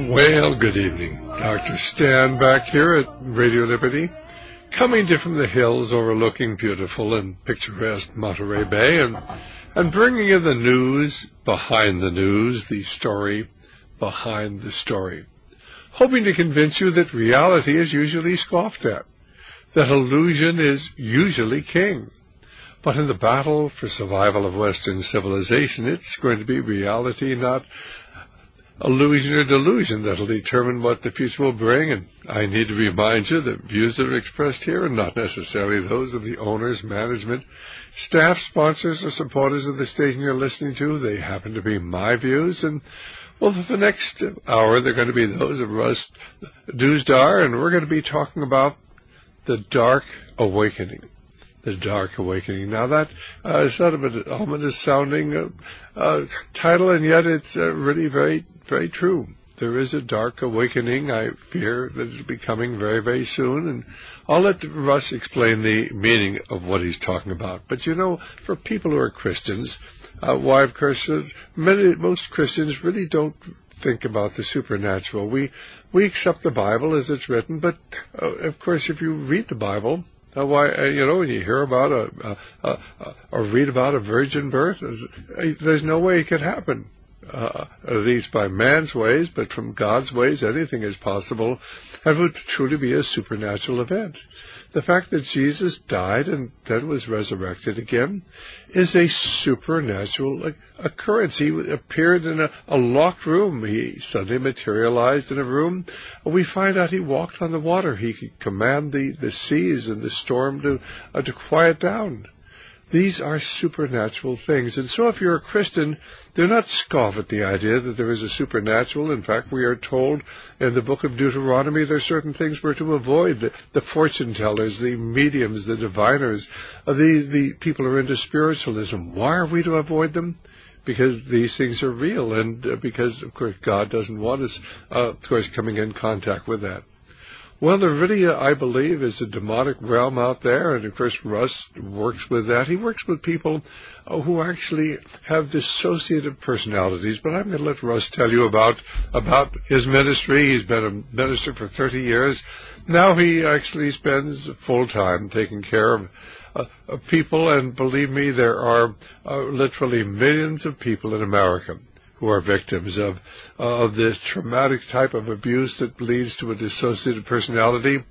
Well, good evening. Dr. Stan back here at Radio Liberty, coming to you from the hills overlooking beautiful and picturesque Monterey Bay, and bringing you the news behind the news, the story behind the story, hoping to convince you that reality is usually scoffed at, that illusion is usually king. But in the battle for survival of Western civilization, it's going to be reality, not illusion or delusion, that'll determine what the future will bring. And I need to remind you that views that are expressed here are not necessarily those of the owners, management, staff, sponsors, or supporters of the station you're listening to. They happen to be my views, and well, for the next hour, they're going to be those of Russ Duesdar, and we're going to be talking about the Dark Awakening. The Dark Awakening. Now, that is not an ominous-sounding title, and yet it's really very, very true. There is a Dark Awakening. I fear that it'll be coming very, very soon, and I'll let Russ explain the meaning of what he's talking about. But, you know, for people who are Christians, why, of course, most Christians really don't think about the supernatural. We accept the Bible as it's written, but, of course, if you read the Bible, when you hear about or read about a virgin birth, there's no way it could happen, at least by man's ways, but from God's ways, anything is possible, and would truly be a supernatural event. The fact that Jesus died and then was resurrected again is a supernatural occurrence. He appeared in a locked room. He suddenly materialized in a room. We find out he walked on the water. He could command the seas and the storm to quiet down. These are supernatural things. And so if you're a Christian, do not scoff at the idea that there is a supernatural. In fact, we are told in the book of Deuteronomy there are certain things we're to avoid. The fortune tellers, the mediums, the diviners, the people who are into spiritualism. Why are we to avoid them? Because these things are real, and because, of course, God doesn't want us, of course, coming in contact with that. Well, there really, I believe, is a demonic realm out there, and of course Russ works with that. He works with people who actually have dissociative personalities, but I'm going to let Russ tell you about his ministry. He's been a minister for 30 years. Now he actually spends full time taking care of people, and believe me, there are literally millions of people in America who are victims of this traumatic type of abuse that leads to a dissociative personality.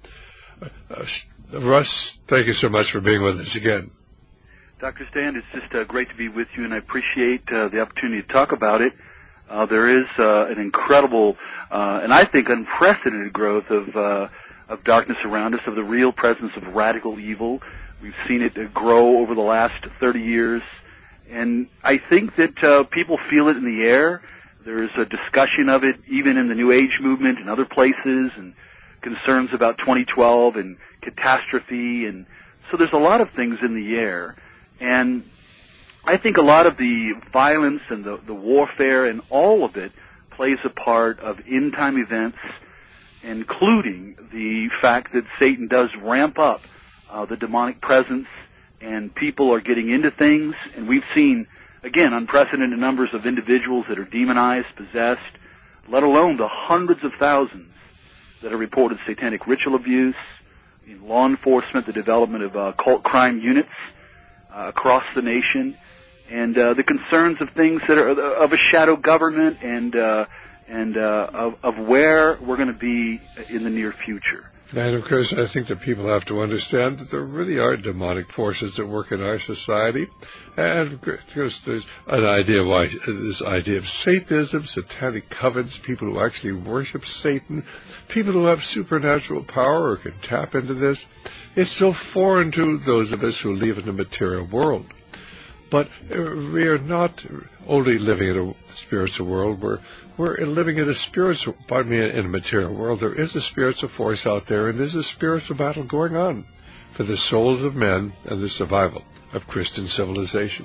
Russ, thank you so much for being with us again. Dr. Stan, it's just great to be with you, and I appreciate the opportunity to talk about it. There is an incredible and I think unprecedented growth of darkness around us, of the real presence of radical evil. We've seen it grow over the last 30 years. And I think that people feel it in the air. There's a discussion of it even in the New Age movement and other places, and concerns about 2012 and catastrophe. And so there's a lot of things in the air. And I think a lot of the violence and the warfare and all of it plays a part of end-time events, including the fact that Satan does ramp up the demonic presence, and people are getting into things, and we've seen, again, unprecedented numbers of individuals that are demonized, possessed, let alone the hundreds of thousands that are reported satanic ritual abuse, in law enforcement, the development of cult crime units across the nation, and the concerns of things that are of a shadow government and of where we're going to be in the near future. And, of course, I think that people have to understand that there really are demonic forces that work in our society. And, of course, there's an idea why this idea of Satanism, satanic covens, people who actually worship Satan, people who have supernatural power or can tap into this. It's so foreign to those of us who live in the material world. But we are not only living in a spiritual world, we're living in a material world. There is a spiritual force out there, and there's a spiritual battle going on for the souls of men and the survival of Christian civilization.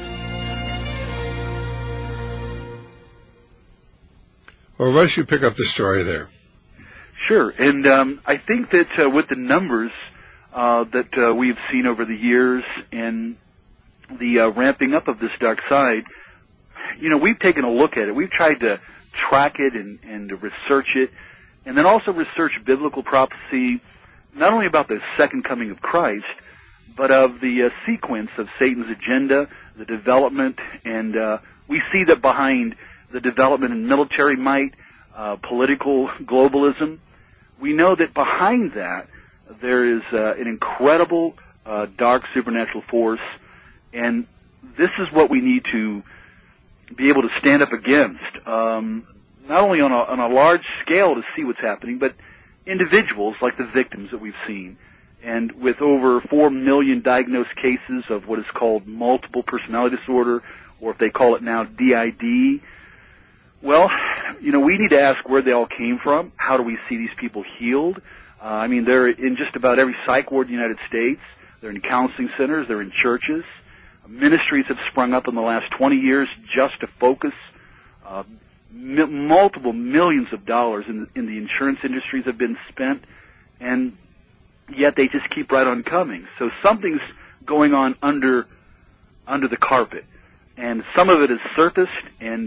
Well, Russ, you pick up the story there. Sure, and I think that with the numbers that we've seen over the years and the ramping up of this dark side, we've taken a look at it. We've tried to track it and to research it, and then also research biblical prophecy, not only about the second coming of Christ, but of the sequence of Satan's agenda, the development, and we see that behind the development in military might, political globalism, we know that behind that there is an incredible dark supernatural force, and this is what we need to be able to stand up against, not only on a large scale to see what's happening, but individuals like the victims that we've seen. And with over 4 million diagnosed cases of what is called multiple personality disorder, or if they call it now DID, well, we need to ask where they all came from. How do we see these people healed? They're in just about every psych ward in the United States. They're in counseling centers. They're in churches. Ministries have sprung up in the last 20 years just to focus. Multiple millions of dollars in the insurance industries have been spent, and yet they just keep right on coming. So something's going on under the carpet, and some of it is surfaced, and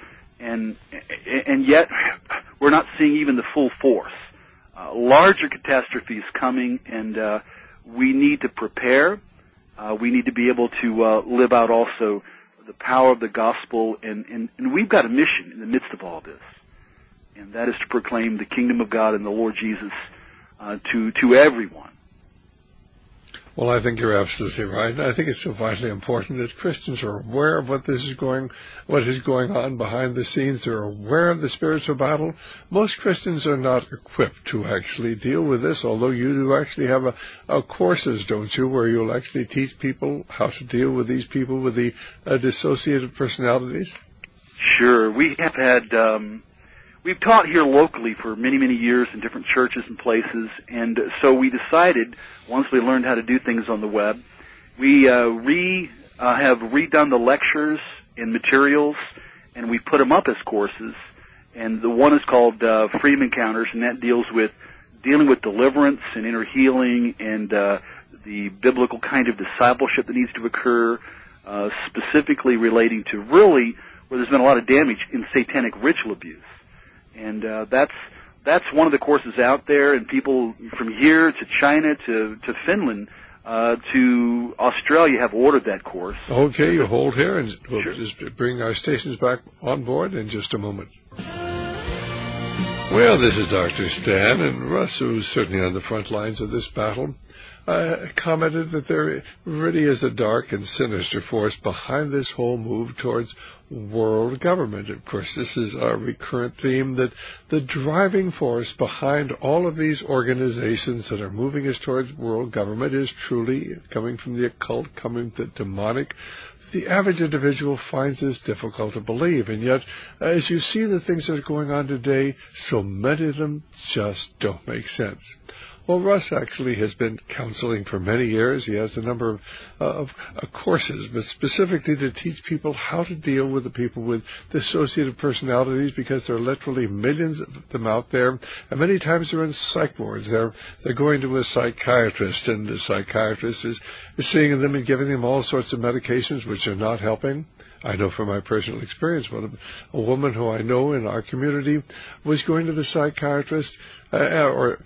yet we're not seeing even the full force. Larger catastrophe is coming, and we need to prepare. We need to be able to live out also the power of the gospel, and we've got a mission in the midst of all this, and that is to proclaim the kingdom of God and the Lord Jesus to everyone. Well, I think you're absolutely right. I think it's so vitally important that Christians are aware of what is going on behind the scenes. They're aware of the spiritual battle. Most Christians are not equipped to actually deal with this, although you do actually have courses, don't you, where you'll actually teach people how to deal with these people with the dissociative personalities? Sure. We have had... We've taught here locally for many, many years in different churches and places, and so we decided, once we learned how to do things on the web, we have redone the lectures and materials, and we put them up as courses, and the one is called Freedom Encounters, and that deals with dealing with deliverance and inner healing and the biblical kind of discipleship that needs to occur, specifically relating to really where there's been a lot of damage in satanic ritual abuse. And that's one of the courses out there, and people from here to China to Finland to Australia have ordered that course. Okay, you hold here, and we'll just bring our stations back on board in just a moment. Well, this is Dr. Stan, and Russ, who's certainly on the front lines of this battle, commented that there really is a dark and sinister force behind this whole move towards world government. Of course, this is our recurrent theme, that the driving force behind all of these organizations that are moving us towards world government is truly coming from the occult, coming from the demonic. The average individual finds this difficult to believe, and yet, as you see the things that are going on today, so many of them just don't make sense. Well, Russ actually has been counseling for many years. He has a number of courses, but specifically to teach people how to deal with the people with dissociative personalities, because there are literally millions of them out there, and many times they're in psych wards. They're going to a psychiatrist, and the psychiatrist is seeing them and giving them all sorts of medications which are not helping. I know from my personal experience, a woman who I know in our community was going to the psychiatrist, her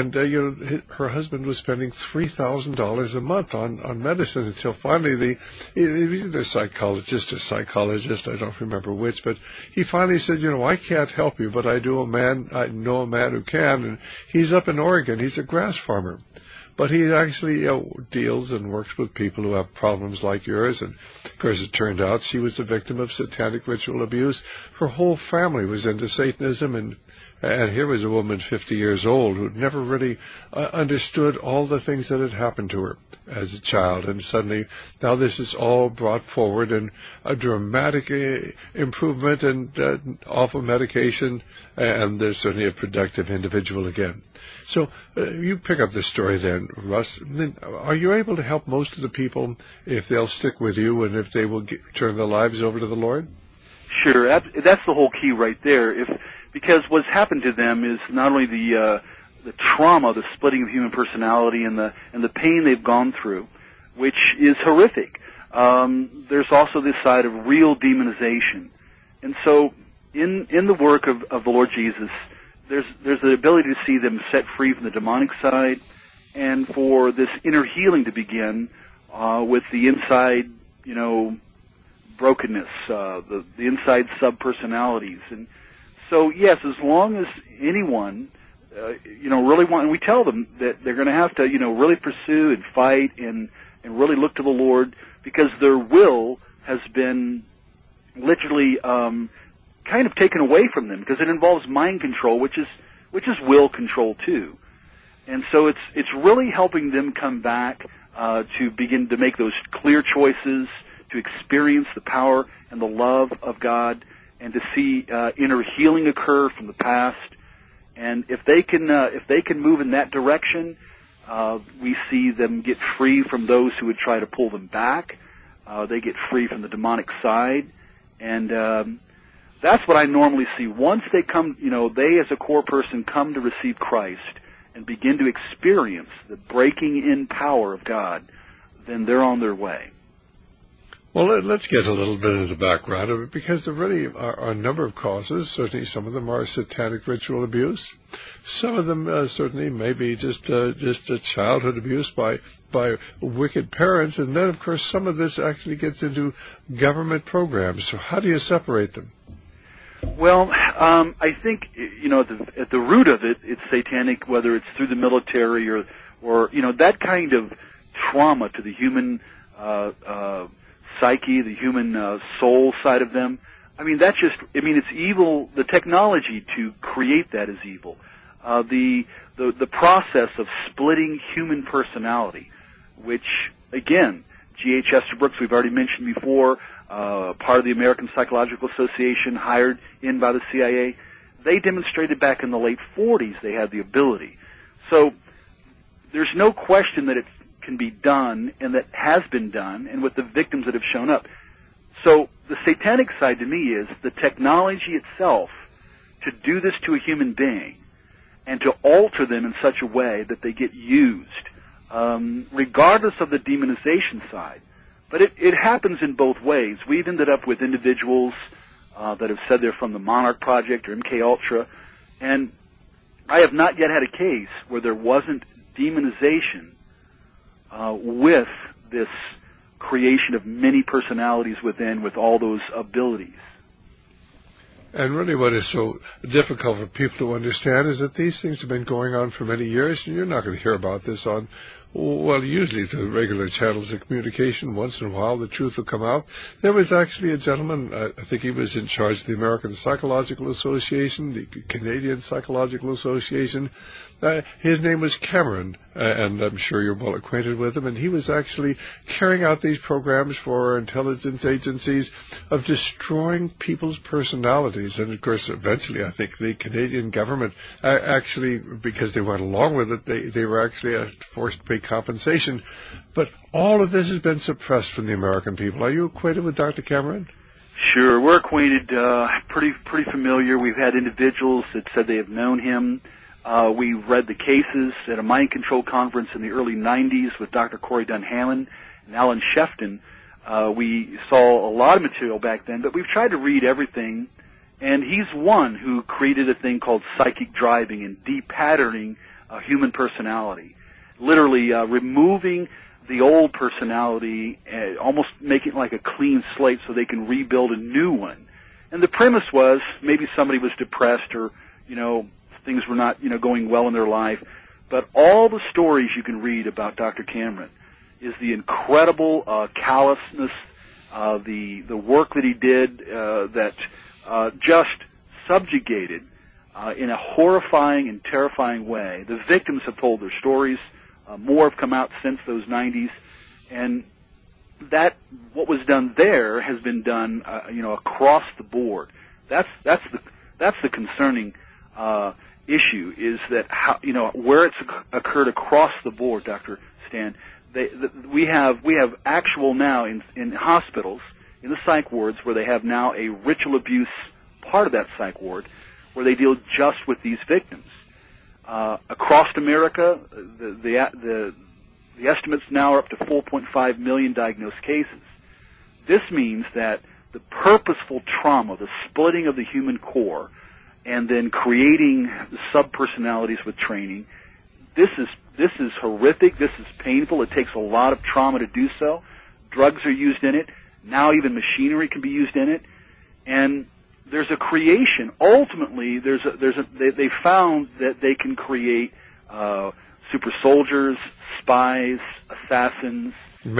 husband was spending $3,000 a month on medicine, until finally either psychologist or psychologist, I don't remember which, but he finally said, I can't help you, but I know a man who can, and he's up in Oregon. He's a grass farmer. But he actually deals and works with people who have problems like yours. And, of course, it turned out she was the victim of satanic ritual abuse. Her whole family was into Satanism. And here was a woman 50 years old who had never really understood all the things that had happened to her as a child. And suddenly, now this is all brought forward, and a dramatic improvement and off of medication. And there's certainly a productive individual again. So you pick up this story then, Russ. Are you able to help most of the people if they'll stick with you and if they will turn their lives over to the Lord? Sure. That's the whole key right there. Because what's happened to them is not only the trauma, the splitting of human personality, and the pain they've gone through, which is horrific. There's also this side of real demonization. And so in the work of the Lord Jesus, there's the ability to see them set free from the demonic side, and for this inner healing to begin with the inside, brokenness, the inside sub-personalities. And so, yes, as long as anyone, really want, and we tell them that they're going to have to, really pursue and fight and really look to the Lord, because their will has been literally kind of taken away from them, because it involves mind control, which is will control too. And so it's really helping them come back to begin to make those clear choices, to experience the power and the love of God, and to see inner healing occur from the past. And if they can move in that direction, we see them get free from those who would try to pull them back. They get free from the demonic side, and that's what I normally see. Once they come, they as a core person come to receive Christ and begin to experience the breaking in power of God, then they're on their way. Well, let's get a little bit into the background of it, because there really are a number of causes. Certainly some of them are satanic ritual abuse. Some of them certainly may be just a childhood abuse by wicked parents. And then, of course, some of this actually gets into government programs. So how do you separate them? Well, I think, at the root of it, it's satanic, whether it's through the military or that kind of trauma to the human psyche, the human soul side of them. It's evil. The technology to create that is evil. The process of splitting human personality, which, again, G.H. Estabrooks, we've already mentioned before, part of the American Psychological Association, hired in by the CIA, they demonstrated back in the late 40s they had the ability. So there's no question that it can be done, and that has been done, and with the victims that have shown up. So the satanic side to me is the technology itself to do this to a human being and to alter them in such a way that they get used, regardless of the demonization side. But it happens in both ways. We've ended up with individuals that have said they're from the Monarch Project or MK Ultra, and I have not yet had a case where there wasn't demonization with this creation of many personalities within, with all those abilities. And really what is so difficult for people to understand is that these things have been going on for many years, and you're not going to hear about this on, usually the regular channels of communication. Once in a while the truth will come out. There was actually a gentleman, I think he was in charge of the American Psychological Association, the Canadian Psychological Association. His name was Cameron, and I'm sure you're well acquainted with him, and he was actually carrying out these programs for intelligence agencies of destroying people's personalities. And, of course, eventually I think the Canadian government actually, because they went along with it, they were actually forced to pay compensation. But all of this has been suppressed from the American people. Are you acquainted with Dr. Cameron? Sure, we're acquainted, pretty familiar. We've had individuals that said they have known him. We read the cases at a mind control conference in the early 90s with Dr. Corey Dunhammond and Alan Shefton. We saw a lot of material back then, but we've tried to read everything, and he's one who created a thing called psychic driving and de-patterning human personality, literally removing the old personality, almost making it like a clean slate so they can rebuild a new one. And the premise was maybe somebody was depressed or, things were not, going well in their life. But all the stories you can read about Dr. Cameron is the incredible callousness, the work that he did that just subjugated in a horrifying and terrifying way. The victims have told their stories. More have come out since those 90s. And that, what was done there has been done, across the board. That's the concerning issue, is that how, where it's occurred across the board, Dr. Stan. We have actual now in hospitals, in the psych wards, where they have now a ritual abuse part of that psych ward, where they deal just with these victims. Across America, the estimates now are up to 4.5 million diagnosed cases. This means that the purposeful trauma, the splitting of the human core, and then creating the subpersonalities with training. This is horrific. This is painful. It takes a lot of trauma to do so. Drugs are used in it. Now even machinery can be used in it. And there's a creation. Ultimately, they found that they can create super soldiers, spies, assassins.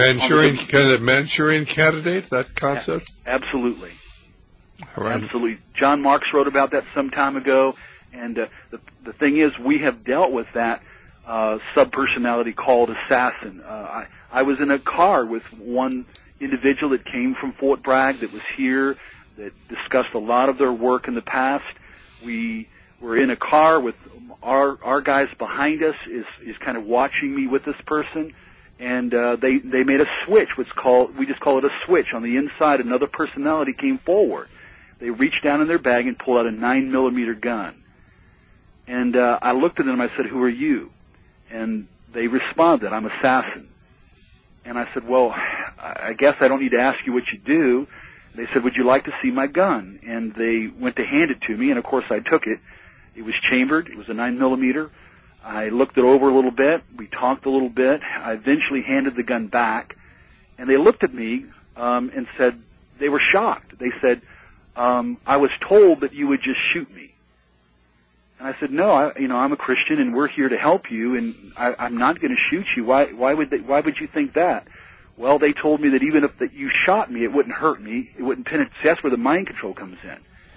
Manchurian candidate, that concept? Absolutely. Right. Absolutely. John Marks wrote about that some time ago. And the thing is, we have dealt with that subpersonality called assassin. I was in a car with one individual that came from Fort Bragg that was here, that discussed a lot of their work in the past. We were in a car with our guys behind us is kind of watching me with this person, and they made a switch. We just call it a switch. On the inside, another personality came forward. They reached down in their bag and pulled out a 9mm gun. And I looked at them and I said, "Who are you?" And they responded, "I'm Assassin." And I said, "Well, I guess I don't need to ask you what you do." They said, "Would you like to see my gun?" And they went to hand it to me, and of course I took it. It was chambered. It was a 9mm. I looked it over a little bit. We talked a little bit. I eventually handed the gun back, and they looked at me and said, they were shocked. They said, "I was told that you would just shoot me." And I said, "No, I'm a Christian, and we're here to help you, and I'm not going to shoot you. Why would you think that?" Well, they told me that even if that you shot me, it wouldn't hurt me. It wouldn't penetrate. That's where the mind control comes in.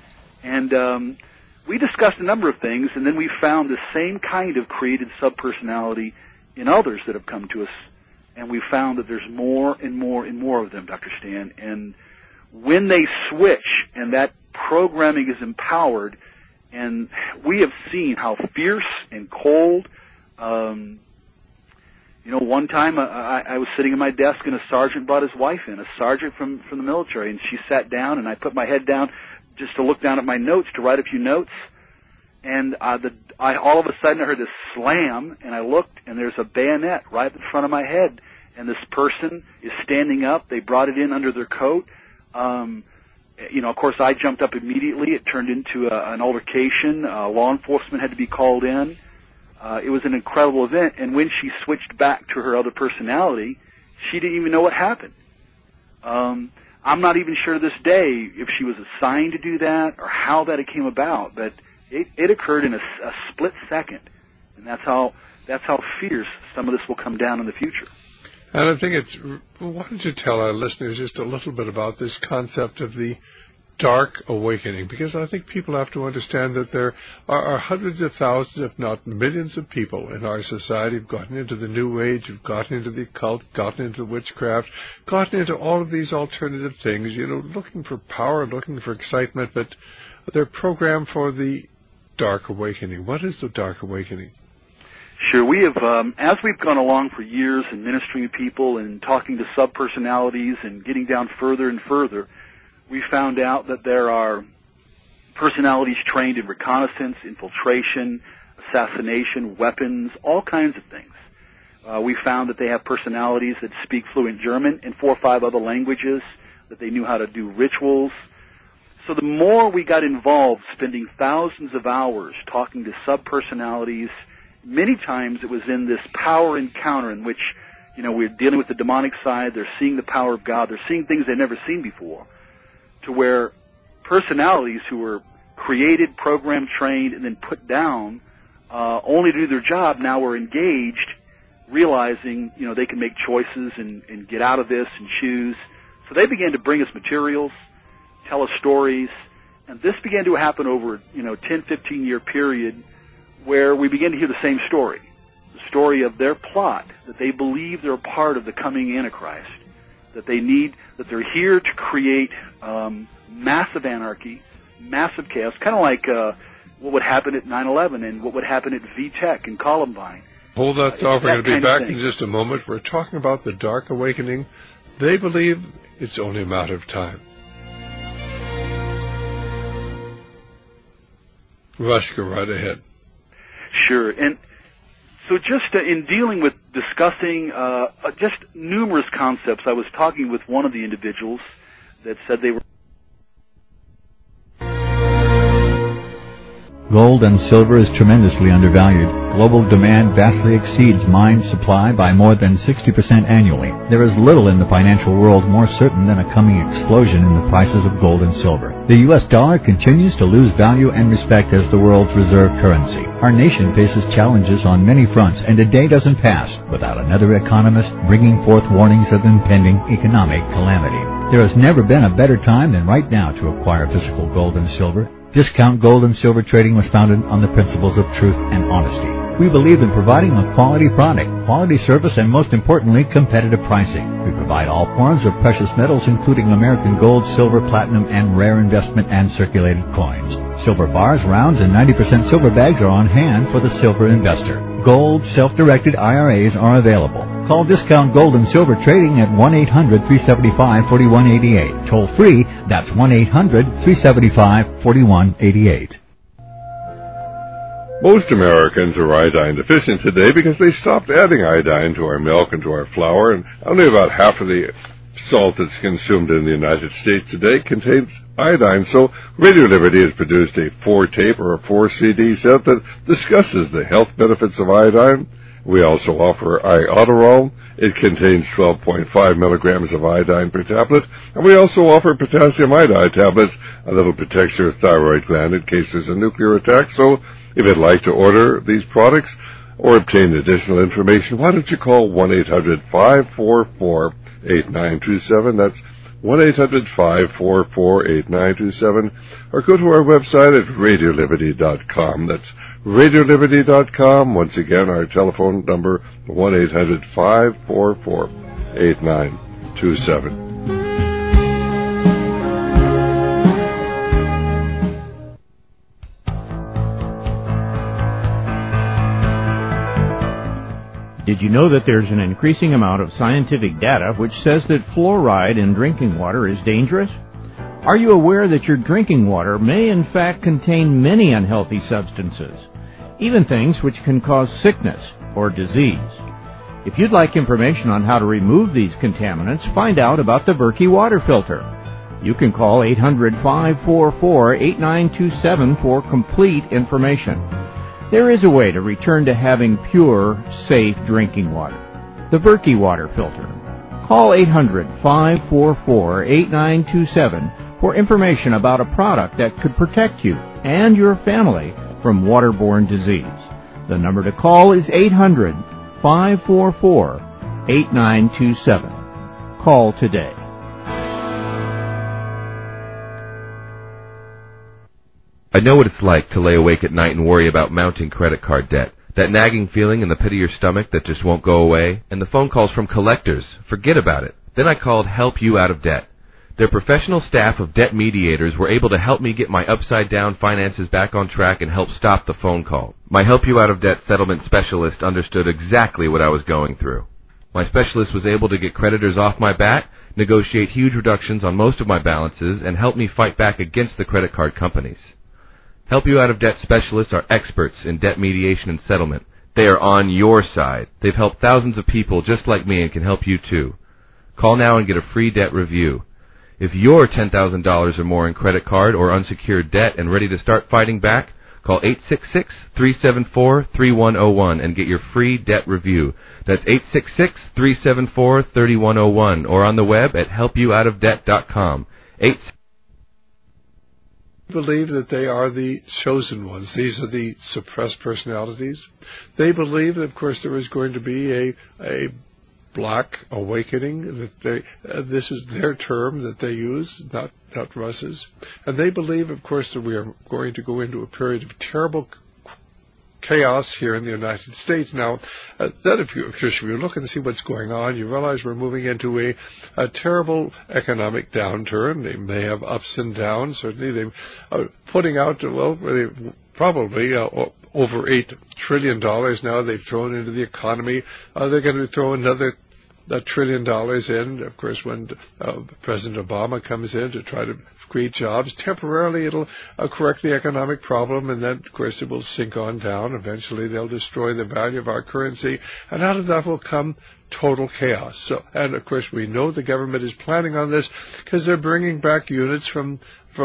And we discussed a number of things, and then we found the same kind of created subpersonality in others that have come to us, and we found that there's more and more and more of them, Dr. Stan. And when they switch and that programming is empowered, and we have seen how fierce and cold. One time I was sitting at my desk, and a sergeant brought his wife in, a sergeant from the military, and she sat down, and I put my head down just to look down at my notes to write a few notes. And all of a sudden I heard this slam, and I looked, and there's a bayonet right in front of my head, and this person is standing up. They brought it in under their coat. Of course, I jumped up immediately. It turned into an altercation. Law enforcement had to be called in. It was an incredible event. And when she switched back to her other personality, she didn't even know what happened. I'm not even sure to this day if she was assigned to do that or how that it came about, but it occurred in a split second. And that's how fierce some of this will come down in the future. And I think why don't you tell our listeners just a little bit about this concept of the dark awakening? Because I think people have to understand that there are hundreds of thousands, if not millions of people in our society who've gotten into the New Age, who've gotten into the occult, gotten into witchcraft, gotten into all of these alternative things, looking for power, looking for excitement, but they're programmed for the dark awakening. What is the dark awakening? Sure. We have, as we've gone along for years in ministering to people and talking to subpersonalities and getting down further and further, we found out that there are personalities trained in reconnaissance, infiltration, assassination, weapons, all kinds of things. We found that they have personalities that speak fluent German and 4 or 5 other languages, that they knew how to do rituals. So the more we got involved, spending thousands of hours talking to subpersonalities, many times it was in this power encounter in which, we're dealing with the demonic side. They're seeing the power of God. They're seeing things they've never seen before, to where personalities who were created, programmed, trained, and then put down only to do their job now were engaged, realizing, they can make choices and get out of this and choose. So they began to bring us materials, tell us stories, and this began to happen over, 10, 15-year period, where we begin to hear the same story, the story of their plot, that they believe they're a part of the coming Antichrist, that they're here to create massive anarchy, massive chaos, kind of like what would happen at 9/11 and what would happen at VTech and Columbine. Hold that thought. We're going to be back in just a moment. We're talking about the dark awakening. They believe it's only a matter of time. Rush, go right ahead. Sure. And so just in dealing with discussing just numerous concepts, I was talking with one of the individuals that said they were Gold and silver is tremendously undervalued. Global demand vastly exceeds mine supply by more than 60% annually. There is little in the financial world more certain than a coming explosion in the prices of gold and silver. The U.S. dollar continues to lose value and respect as the world's reserve currency. Our nation faces challenges on many fronts, and a day doesn't pass without another economist bringing forth warnings of impending economic calamity. There has never been a better time than right now to acquire physical gold and silver. Discount Gold and Silver Trading was founded on the principles of truth and honesty. We believe in providing a quality product, quality service, and most importantly, competitive pricing. We provide all forms of precious metals, including American gold, silver, platinum, and rare investment and circulated coins. Silver bars, rounds, and 90% silver bags are on hand for the silver investor. Gold, self-directed IRAs are available. Call Discount Gold and Silver Trading at 1-800-375-4188. Toll free, that's 1-800-375-4188. Most Americans are iodine deficient today because they stopped adding iodine to our milk and to our flour, and only about half of the salt that's consumed in the United States today contains iodine. So Radio Liberty has produced a 4-tape or a 4-CD set that discusses the health benefits of iodine. We also offer Iodoral. It contains 12.5 milligrams of iodine per tablet. And we also offer potassium iodide tablets, a little protects your thyroid gland in case there's a nuclear attack. So if you'd like to order these products or obtain additional information, why don't you call 1-800-544-8927. That's 1-800-544-8927. Or go to our website at radioliberty.com. That's radioliberty.com. Once again, our telephone number, 1-800-544-8927. Did you know that there's an increasing amount of scientific data which says that fluoride in drinking water is dangerous? Are you aware that your drinking water may in fact contain many unhealthy substances, even things which can cause sickness or disease? If you'd like information on how to remove these contaminants, find out about the Berkey water filter. You can call 800-544-8927 for complete information. There is a way to return to having pure, safe drinking water. The Berkey water filter. Call 800-544-8927 for information about a product that could protect you and your family from waterborne disease. The number to call is 800-544-8927. Call today. I know what it's like to lay awake at night and worry about mounting credit card debt. That nagging feeling in the pit of your stomach that just won't go away. And the phone calls from collectors. Forget about it. Then I called Help You Out of Debt. Their professional staff of debt mediators were able to help me get my upside-down finances back on track and help stop the phone call. My Help You Out of Debt settlement specialist understood exactly what I was going through. My specialist was able to get creditors off my back, negotiate huge reductions on most of my balances, and help me fight back against the credit card companies. Help You Out of Debt specialists are experts in debt mediation and settlement. They are on your side. They've helped thousands of people just like me and can help you too. Call now and get a free debt review. If you're $10,000 or more in credit card or unsecured debt and ready to start fighting back, call 866-374-3101 and get your free debt review. That's 866-374-3101 or on the web at helpyououtofdebt.com. Believe that they are the chosen ones. These are the suppressed personalities. They believe that, of course, there is going to be a black awakening. That this is their term that they use, not Russ's. And they believe, of course, that we are going to go into a period of terrible chaos here in the United States. Now, if you look and see what's going on, you realize we're moving into a terrible economic downturn. They may have ups and downs. Certainly, they're putting out, probably over $8 trillion now they've thrown into the economy. They're going to throw another $1 trillion in. Of course, when President Obama comes in to try to create jobs, temporarily it'll correct the economic problem, and then, of course, it will sink on down. Eventually, they'll destroy the value of our currency, and out of that will come total chaos. So, and of course, we know the government is planning on this because they're bringing back units from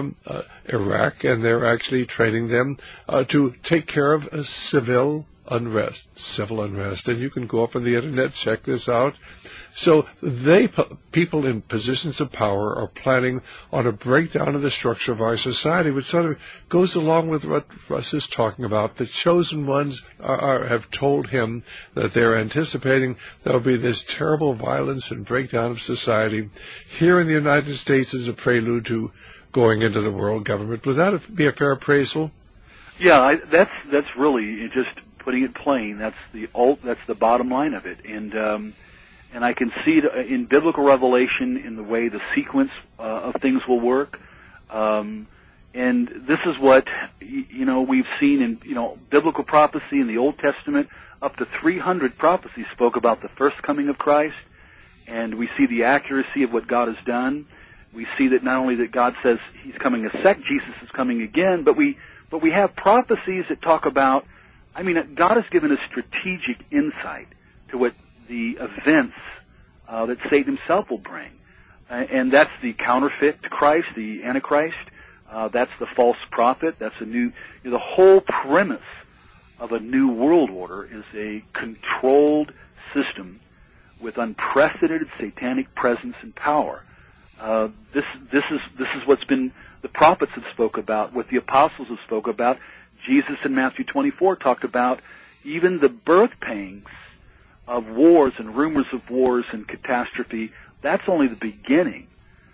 Iraq, and they're actually training them to take care of civil unrest, and you can go up on the internet, check this out. So people in positions of power are planning on a breakdown of the structure of our society, which sort of goes along with what Russ is talking about. The chosen ones have told him that they're anticipating there will be this terrible violence and breakdown of society here in the United States as a prelude to going into the world government. Would that be a fair appraisal? Yeah, that's really just putting it plain. That's the bottom line of it, and I can see it in biblical revelation in the way the sequence of things will work. And this is what we've seen in biblical prophecy in the Old Testament. Up to 300 prophecies spoke about the first coming of Christ, and we see the accuracy of what God has done. We see that not only that God says He's coming a second, Jesus is coming again, but we have prophecies that talk about. I mean, God has given us strategic insight to what the events that Satan himself will bring. And that's the counterfeit to Christ, the Antichrist. That's the false prophet. That's the whole premise of a new world order is a controlled system with unprecedented satanic presence and power. This is what's been the prophets have spoke about, what the apostles have spoke about. Jesus in Matthew 24 talked about even the birth pangs of wars and rumors of wars and catastrophe. That's only the beginning.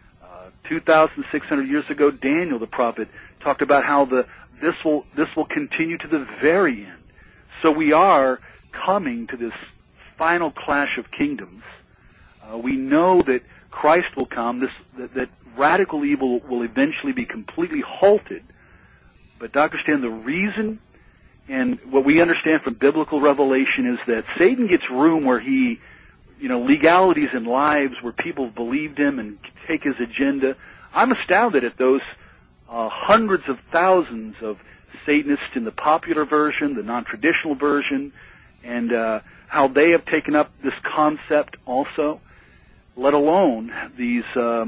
2,600 years ago, Daniel the prophet talked about how this will continue to the very end. So we are coming to this final clash of kingdoms. We know that Christ will come. That radical evil will eventually be completely halted. But Dr. Stan, the reason and what we understand from biblical revelation is that Satan gets room where he, legalities in lives where people believed him and take his agenda. I'm astounded at those hundreds of thousands of Satanists in the popular version, the non-traditional version, and how they have taken up this concept also, let alone these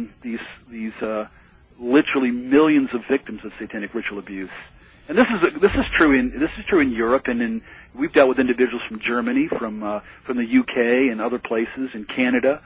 literally millions of victims of satanic ritual abuse. And this is true in Europe, and we've dealt with individuals from Germany, from the UK and other places, in Canada.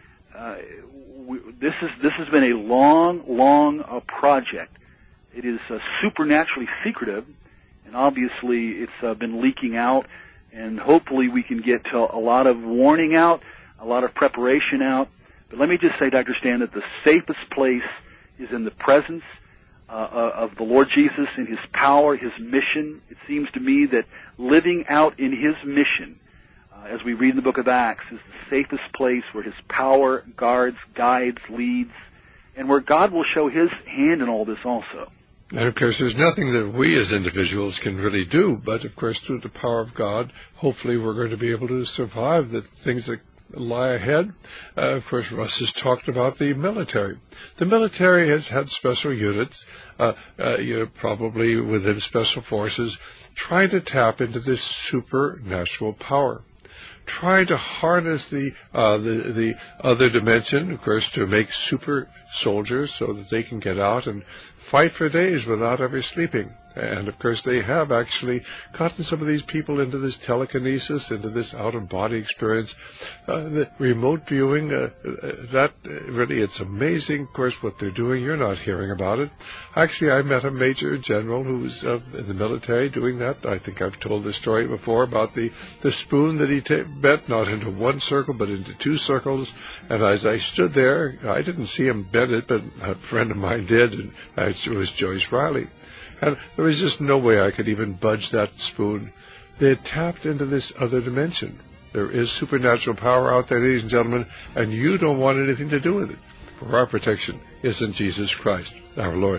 This has been a long project. It is supernaturally secretive, and obviously it's been leaking out. And hopefully we can get a lot of warning out, a lot of preparation out. But let me just say, Dr. Stan, that the safest place is in the presence of the Lord Jesus and His power, His mission. It seems to me that living out in His mission, as we read in the book of Acts, is the safest place where His power guards, guides, leads, and where God will show His hand in all this also. And, of course, there's nothing that we as individuals can really do, but, of course, through the power of God, hopefully we're going to be able to survive the things that lie ahead. Of course, Russ has talked about the military. The military has had special units, probably within special forces, trying to tap into this supernatural power, trying to harness the other dimension, of course, to make super soldiers so that they can get out and fight for days without ever sleeping. And, of course, they have actually gotten some of these people into this telekinesis, into this out-of-body experience. The remote viewing, that really, it's amazing, of course, what they're doing. You're not hearing about it. Actually, I met a major general who was in the military doing that. I think I've told this story before about the spoon that he bent, not into one circle, but into two circles. And as I stood there, I didn't see him bend it, but a friend of mine did, and it was Joyce Riley. And there was just no way I could even budge that spoon. They had tapped into this other dimension. There is supernatural power out there, ladies and gentlemen, and you don't want anything to do with it. For our protection is in Jesus Christ, our Lord.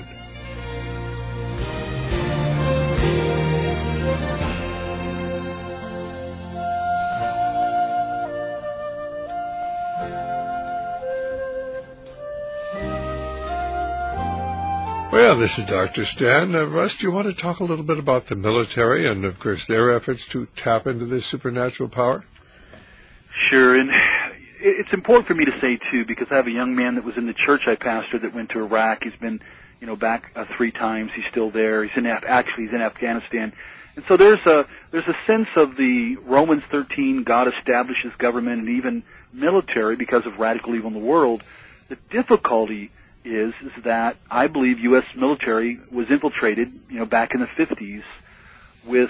Well, this is Dr. Stan. Russ, do you want to talk a little bit about the military and, of course, their efforts to tap into this supernatural power? Sure, and it's important for me to say, too, because I have a young man that was in the church I pastored that went to Iraq. He's been, back 3 times. He's still there. He's in Afghanistan. And so there's a sense of the Romans 13, God establishes government and even military because of radical evil in the world. The difficulty is that I believe U.S. military was infiltrated, back in the 50s with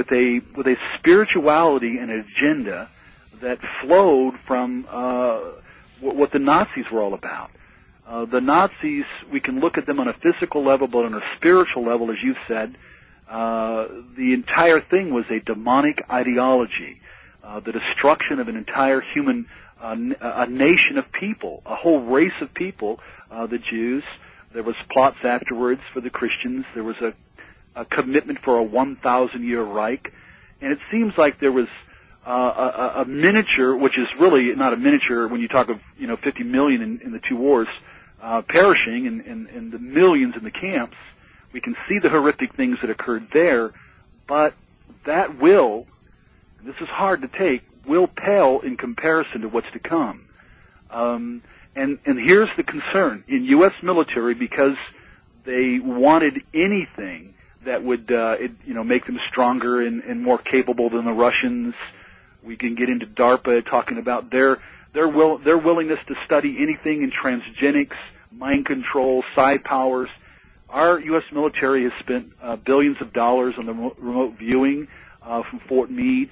a spirituality and agenda that flowed from what the Nazis were all about. The Nazis, we can look at them on a physical level, but on a spiritual level, as you've said, the entire thing was a demonic ideology, the destruction of an entire human a nation of people, a whole race of people, the Jews. There was plots afterwards for the Christians. There was a commitment for a 1,000-year Reich. And it seems like there was a miniature, which is really not a miniature when you talk of 50 million in the 2 wars perishing and the millions in the camps. We can see the horrific things that occurred there, but that will, and this is hard to take, will pale in comparison to what's to come. And here's the concern. In U.S. military, because they wanted anything that would make them stronger and more capable than the Russians. We can get into DARPA talking about their willingness to study anything in transgenics, mind control, psi powers. Our U.S. military has spent billions of dollars on the remote viewing from Fort Meade,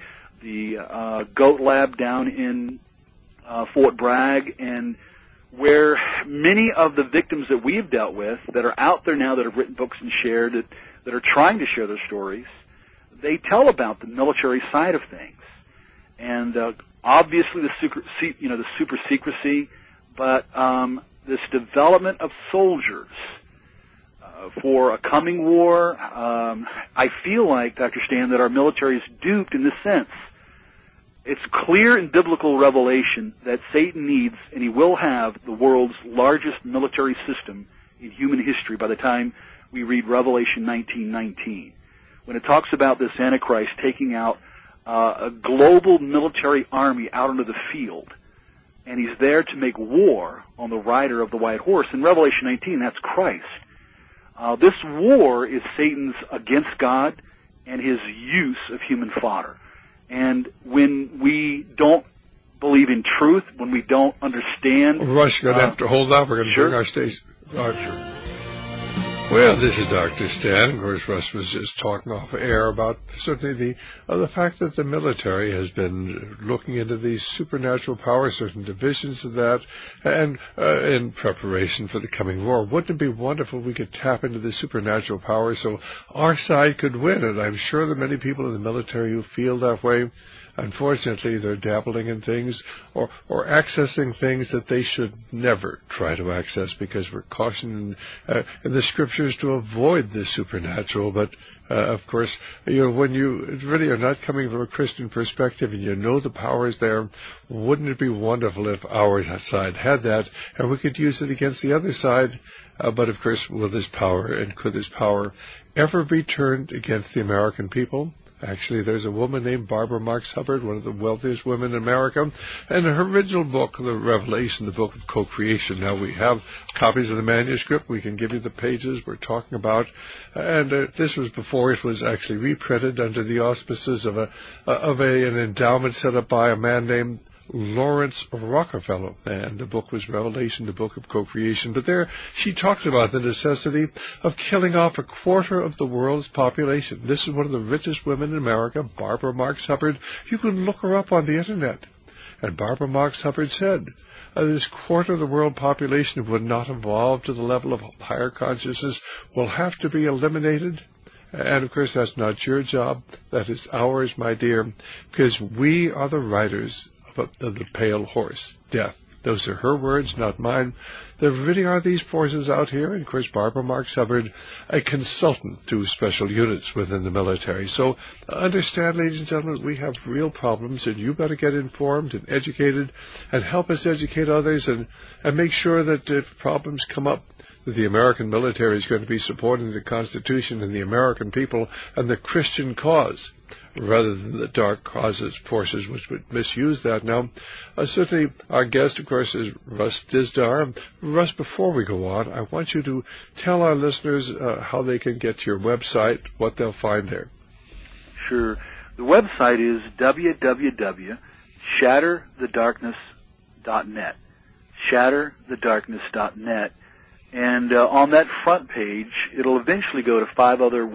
the GOAT lab down in Fort Bragg, and where many of the victims that we've dealt with that are out there now that have written books and shared that are trying to share their stories, they tell about the military side of things. And obviously the super secrecy, but this development of soldiers for a coming war, I feel like, Dr. Stan, that our military is duped in this sense. It's clear in biblical revelation that Satan needs, and he will have, the world's largest military system in human history by the time we read Revelation 19:19. When it talks about this Antichrist taking out a global military army out onto the field, and he's there to make war on the rider of the white horse. In Revelation 19, that's Christ. This war is Satan's against God and his use of human fodder. And when we don't believe in truth, when we don't understand... Russ, you're going to have to hold on. We're going to bring our station. Well, this is Dr. Stan. Of course, Russ was just talking off air about certainly the fact that the military has been looking into these supernatural powers, certain divisions of that, and in preparation for the coming war. Wouldn't it be wonderful if we could tap into the supernatural power so our side could win? And I'm sure that many people in the military who feel that way, unfortunately, they're dabbling in things or accessing things that they should never try to access, because we're cautioned in the scriptures to avoid the supernatural. But of course, when you really are not coming from a Christian perspective and you know the power is there, wouldn't it be wonderful if our side had that and we could use it against the other side? But of course, will this power and could this power ever be turned against the American people? Actually, there's a woman named Barbara Marx Hubbard, one of the wealthiest women in America, and her original book, The Revelation, the Book of Co-Creation. Now, we have copies of the manuscript. We can give you the pages we're talking about. And this was before it was actually reprinted under the auspices of an endowment set up by a man named Lawrence Rockefeller, and the book was Revelation, the Book of Co-Creation. But there she talks about the necessity of killing off 1/4 of the world's population. This is one of the richest women in America, Barbara Marx Hubbard. You can look her up on the Internet. And Barbara Marx Hubbard said, this 1/4 of the world population would not evolve to the level of higher consciousness, will have to be eliminated. And, of course, that's not your job. That is ours, my dear, because we are the riders of the pale horse, death. Those are her words, not mine. There really are these forces out here, and of course Barbara Marx Hubbard, a consultant to special units within the military. So understand, ladies and gentlemen, we have real problems, and you've got to get informed and educated and help us educate others and make sure that if problems come up, that the American military is going to be supporting the Constitution and the American people and the Christian cause, rather than the dark forces which would misuse that. Now, certainly our guest, of course, is Russ Dizdar. Russ, before we go on, I want you to tell our listeners how they can get to your website, what they'll find there. Sure. The website is www.shatterthedarkness.net. Shatterthedarkness.net. And on that front page, it'll eventually go to 5 other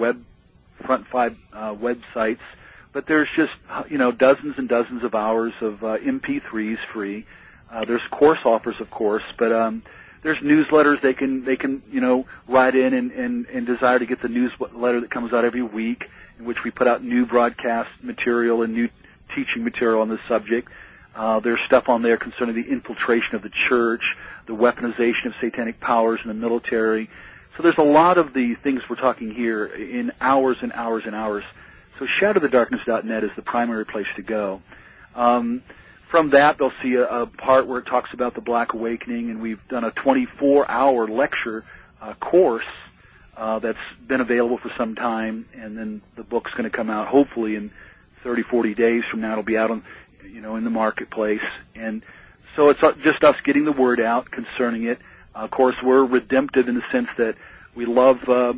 websites. But there's just, dozens and dozens of hours of MP3s free. There's course offers, of course, but there's newsletters they can write in and desire to get the newsletter that comes out every week, in which we put out new broadcast material and new teaching material on this subject. There's stuff on there concerning the infiltration of the church, the weaponization of satanic powers in the military. So there's a lot of the things we're talking here in hours and hours and hours. So shatterthedarkness.net is the primary place to go. From that, they'll see a part where it talks about the Black Awakening, and we've done a 24-hour lecture course that's been available for some time, and then the book's going to come out hopefully in 30, 40 days from now. It'll be out on, in the marketplace. And so it's just us getting the word out concerning it. Of course, we're redemptive in the sense that we love,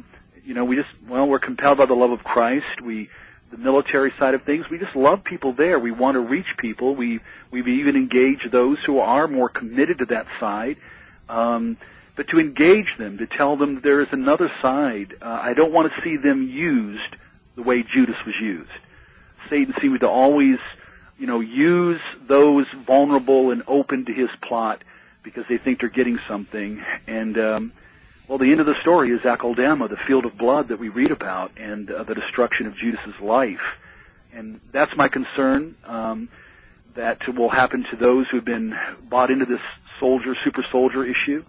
we're compelled by the love of Christ. The military side of things, we just love people there. We want to reach people. We've even engaged those who are more committed to that side. But to engage them, to tell them there is another side. I don't want to see them used the way Judas was used. Satan seems to always, use those vulnerable and open to his plot because they think they're getting something. And, the end of the story is Akeldama, the field of blood that we read about, and the destruction of Judas's life. And that's my concern, that will happen to those who've been bought into this super soldier issue.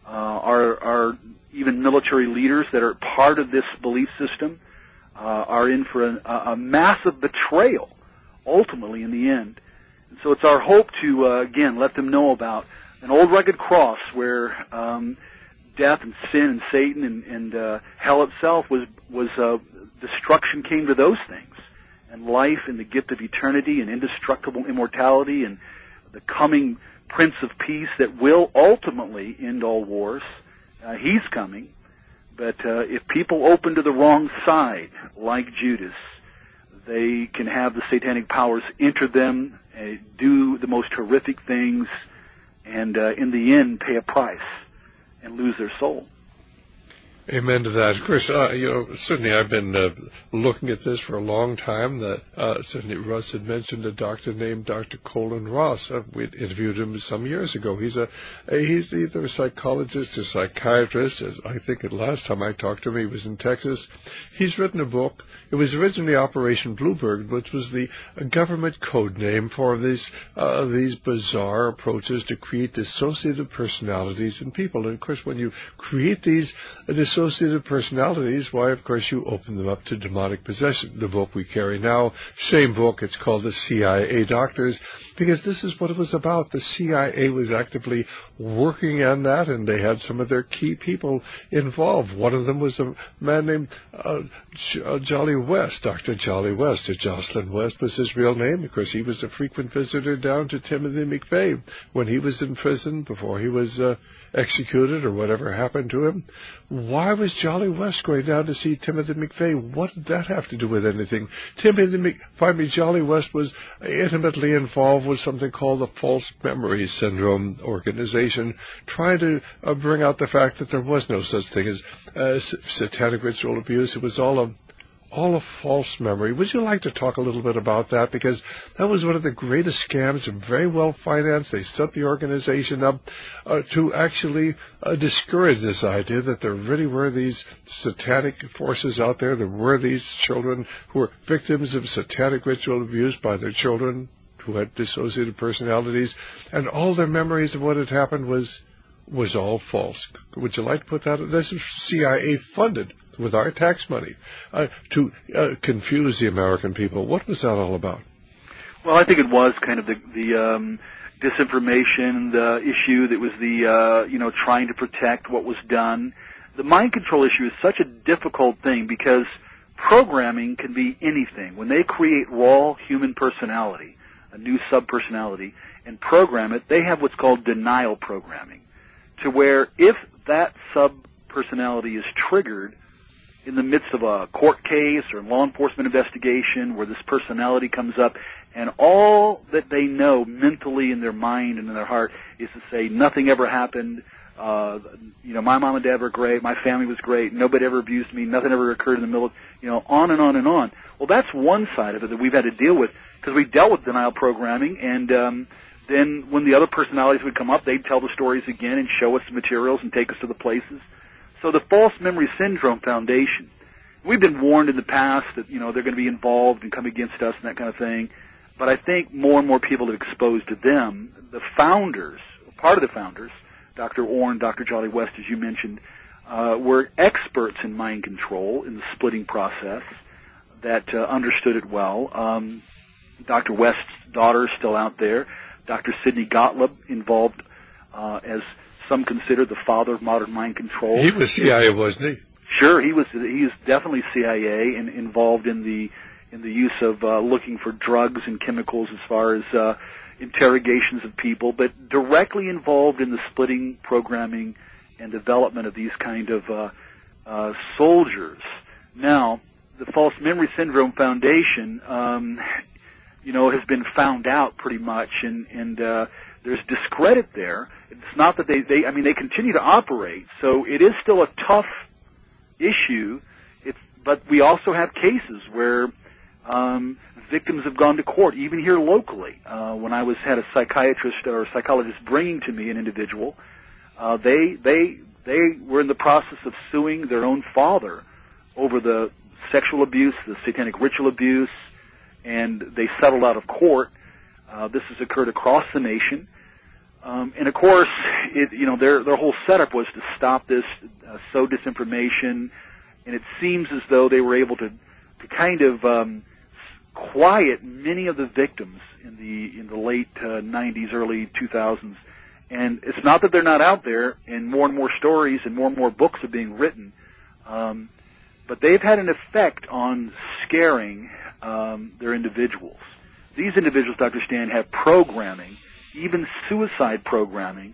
Our even military leaders that are part of this belief system are in for a massive betrayal, ultimately, in the end. And so it's our hope to, again, let them know about an old rugged cross where death and sin and Satan and hell itself was destruction came to those things, and life and the gift of eternity and indestructible immortality and the coming Prince of Peace that will ultimately end all wars. He's coming, but if people open to the wrong side, like Judas, they can have the satanic powers enter them, do the most horrific things, and in the end pay a price and lose their soul. Amen to that. Of course, certainly I've been looking at this for a long time. Certainly Russ had mentioned a doctor named Dr. Colin Ross. We interviewed him some years ago. He's either a psychologist or psychiatrist. I think the last time I talked to him, he was in Texas. He's written a book. It was originally Operation Bluebird, which was the government code name for these bizarre approaches to create dissociative personalities in people. And of course, when you create these dissociative personalities, why, of course, you open them up to demonic possession. The book we carry now, same book, it's called The CIA Doctors, because this is what it was about. The CIA was actively working on that, and they had some of their key people involved. One of them was a man named Jolly West, Dr. Jolly West, or Jocelyn West was his real name. Of course, he was a frequent visitor down to Timothy McVeigh when he was in prison, before he was executed or whatever happened to him. Why was Jolly West going down to see Timothy McVeigh? What did that have to do with anything? Jolly West was intimately involved with something called the False Memory Syndrome organization, trying to bring out the fact that there was no such thing as satanic ritual abuse. It was all a false memory. Would you like to talk a little bit about that? Because that was one of the greatest scams, and very well financed. They set the organization up to actually discourage this idea that there really were these satanic forces out there. There were these children who were victims of satanic ritual abuse by their children who had dissociative personalities, and all their memories of what had happened was all false. Would you like to put that? This is CIA funded with our tax money to confuse the American people. What was that all about? Well, I think it was kind of the disinformation, the issue that was the trying to protect what was done. The mind control issue is such a difficult thing because programming can be anything. When they create raw human personality, a new subpersonality, and program it, they have what's called denial programming, to where if that subpersonality is triggered in the midst of a court case or law enforcement investigation where this personality comes up, and all that they know mentally in their mind and in their heart is to say nothing ever happened, my mom and dad were great, my family was great, nobody ever abused me, nothing ever occurred in the middle, on and on and on. Well, that's one side of it that we've had to deal with because we dealt with denial programming, and then when the other personalities would come up, they'd tell the stories again and show us the materials and take us to the places. So the False Memory Syndrome Foundation, we've been warned in the past that, they're going to be involved and come against us and that kind of thing, but I think more and more people have exposed to them. The founders, part of the founders, Dr. Orr and Dr. Jolly West, as you mentioned, were experts in mind control, in the splitting process, that understood it well. Dr. West's daughter is still out there. Dr. Sidney Gottlieb, involved as some consider the father of modern mind control. He was CIA, wasn't he? Sure, he was. He is definitely CIA and involved in the use of looking for drugs and chemicals as far as interrogations of people, but directly involved in the splitting, programming, and development of these kind of soldiers. Now, the False Memory Syndrome Foundation, has been found out pretty much, and there's discredit there. It's not that they continue to operate, so it is still a tough issue. But we also have cases where victims have gone to court, even here locally. When I had a psychiatrist or a psychologist bringing to me an individual, they were in the process of suing their own father over the sexual abuse, the satanic ritual abuse, and they settled out of court. This has occurred across the nation. And of course, their whole setup was to stop this, sow disinformation, and it seems as though they were able to kind of quiet many of the victims in the late 90s, early 2000s. And it's not that they're not out there, and more stories and more books are being written, but they've had an effect on scaring their individuals. These individuals, Dr. Stan, have programming, even suicide programming,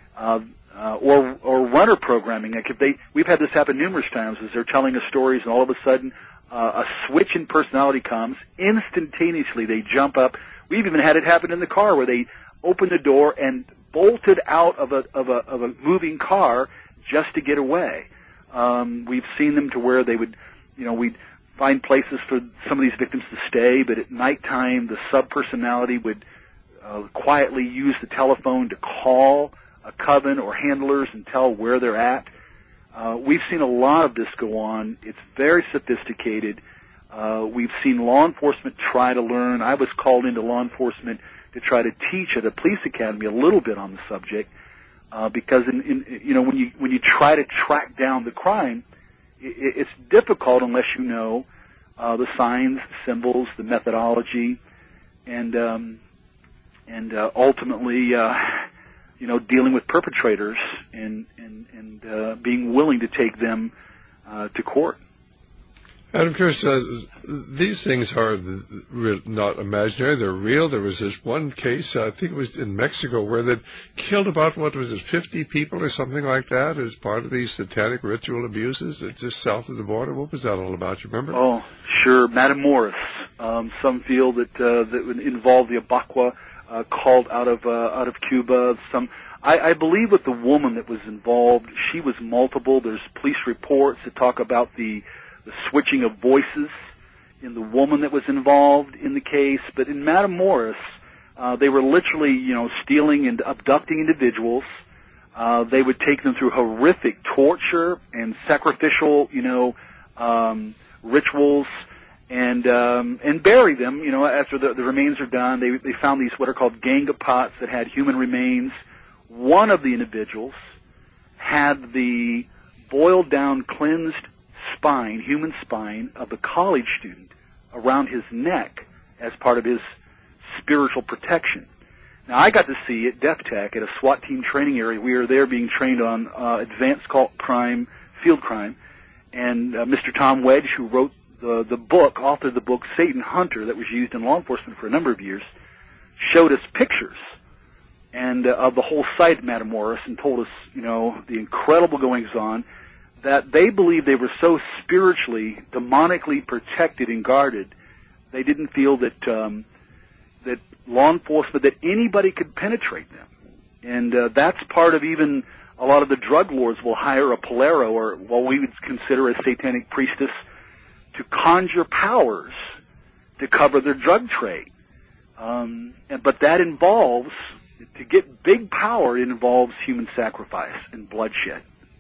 or runner programming. Like we've had this happen numerous times as they're telling us stories, and all of a sudden a switch in personality comes. Instantaneously, they jump up. We've even had it happen in the car where they opened the door and bolted out of a moving car just to get away. We've seen them to where they would, we'd find places for some of these victims to stay, but at nighttime, the subpersonality would quietly use the telephone to call a coven or handlers and tell where they're at. We've seen a lot of this go on. It's very sophisticated. We've seen law enforcement try to learn. I was called into law enforcement to try to teach at a police academy a little bit on the subject, because when you try to track down the crime, it's difficult unless you know the signs, symbols, the methodology, and ultimately, dealing with perpetrators and being willing to take them to court. And of course, these things are not imaginary; they're real. There was this one case, I think it was in Mexico, where they killed about 50 people or something like that as part of these satanic ritual abuses just south of the border. What was that all about? You remember? Oh, sure, Matamoros. Some feel that would involve the Abaqua, called out of Cuba. I believe with the woman that was involved, she was multiple. There's police reports that talk about the switching of voices in the woman that was involved in the case. But in Matamoros, they were literally, stealing and abducting individuals. They would take them through horrific torture and sacrificial, rituals, and bury them. After the remains are done, they found these what are called ganga pots that had human remains. One of the individuals had the boiled down, cleansed spine, human spine, of the college student around his neck as part of his spiritual protection. Now, I got to see at DEFTEC at a SWAT team training area. We were there being trained on advanced crime, field crime, and Mr. Tom Wedge, who wrote the book, authored the book Satan Hunter, that was used in law enforcement for a number of years, showed us pictures and of the whole site at Matamoros, and told us, the incredible goings-on, that they believed they were so spiritually, demonically protected and guarded, they didn't feel that that law enforcement, that anybody could penetrate them. And that's part of even a lot of the drug lords will hire a Polero, or what we would consider a satanic priestess, to conjure powers to cover their drug trade. But that involves, to get big power, it involves human sacrifice and bloodshed.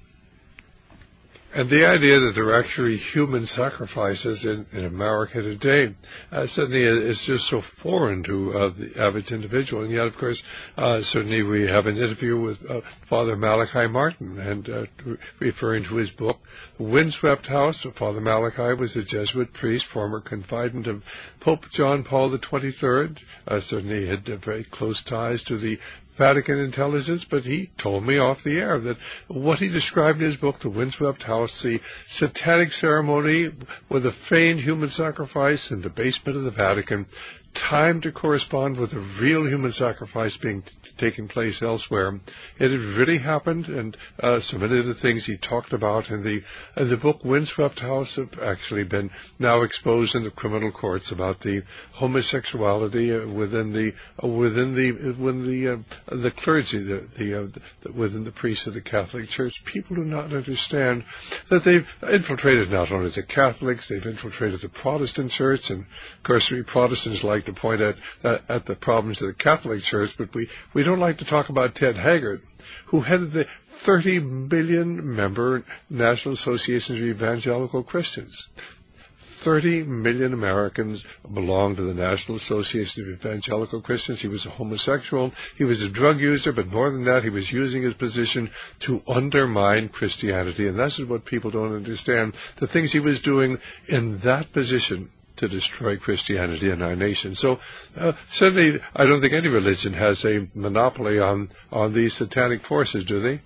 And the idea that there are actually human sacrifices in America today certainly is just so foreign to the average individual. And yet, of course, certainly we have an interview with Father Malachi Martin, and referring to his book, Windswept House. Father Malachi was a Jesuit priest, former confidant of Pope John Paul the 23rd. Certainly had very close ties to the Vatican intelligence, but he told me off the air that what he described in his book, The Windswept House, the satanic ceremony with a feigned human sacrifice in the basement of the Vatican, timed to correspond with a real human sacrifice being taking place elsewhere. It had really happened, and so many of the things he talked about in the book Windswept House have actually been now exposed in the criminal courts about the homosexuality within the clergy, within the priests of the Catholic Church. People do not understand that they've infiltrated not only the Catholics, they've infiltrated the Protestant Church, and of course we Protestants like to point at the problems of the Catholic Church, but we don't like to talk about Ted Haggard, who headed the 30 million member National Association of Evangelical Christians. 30 million Americans belong to the National Association of Evangelical Christians. He was a homosexual. He was a drug user, but more than that, he was using his position to undermine Christianity. And this is what people don't understand. The things he was doing in that position to destroy Christianity in our nation. So certainly, I don't think any religion has a monopoly on these satanic forces, do they?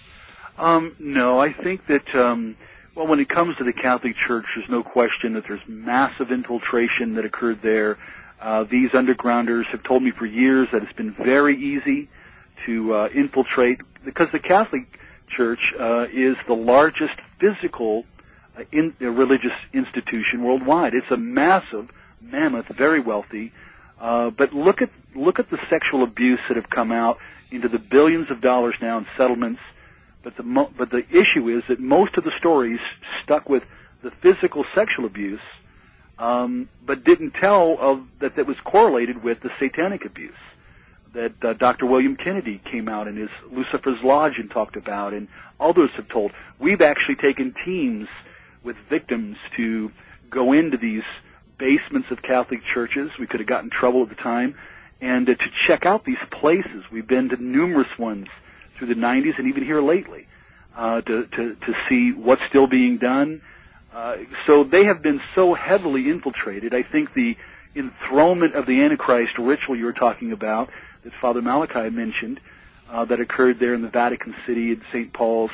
No, I think that, when it comes to the Catholic Church, there's no question that there's massive infiltration that occurred there. These undergrounders have told me for years that it's been very easy to infiltrate, because the Catholic Church is the largest physical religious institution worldwide. It's a massive, mammoth, very wealthy. But look at the sexual abuse that have come out into the billions of dollars now in settlements. But the issue is that most of the stories stuck with the physical sexual abuse, but didn't tell that was correlated with the satanic abuse that Dr. William Kennedy came out in his Lucifer's Lodge and talked about, and others have told. We've actually taken teams with victims to go into these basements of Catholic churches. We could have gotten in trouble at the time, and to check out these places. We've been to numerous ones through the 90s and even here lately to see what's still being done. So they have been so heavily infiltrated. I think the enthronement of the Antichrist ritual you were talking about, that Father Malachi mentioned, that occurred there in the Vatican City at St. Paul's,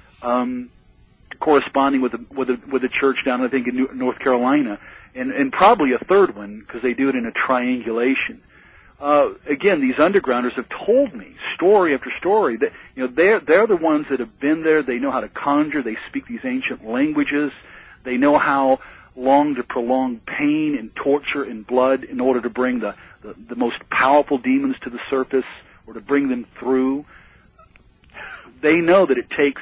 corresponding with a church down, I think, in North Carolina, and probably a third one, because they do it in a triangulation. Again, these undergrounders have told me story after story that they're the ones that have been there. They know how to conjure. They speak these ancient languages. They know how long to prolong pain and torture and blood in order to bring the most powerful demons to the surface, or to bring them through. They know that it takes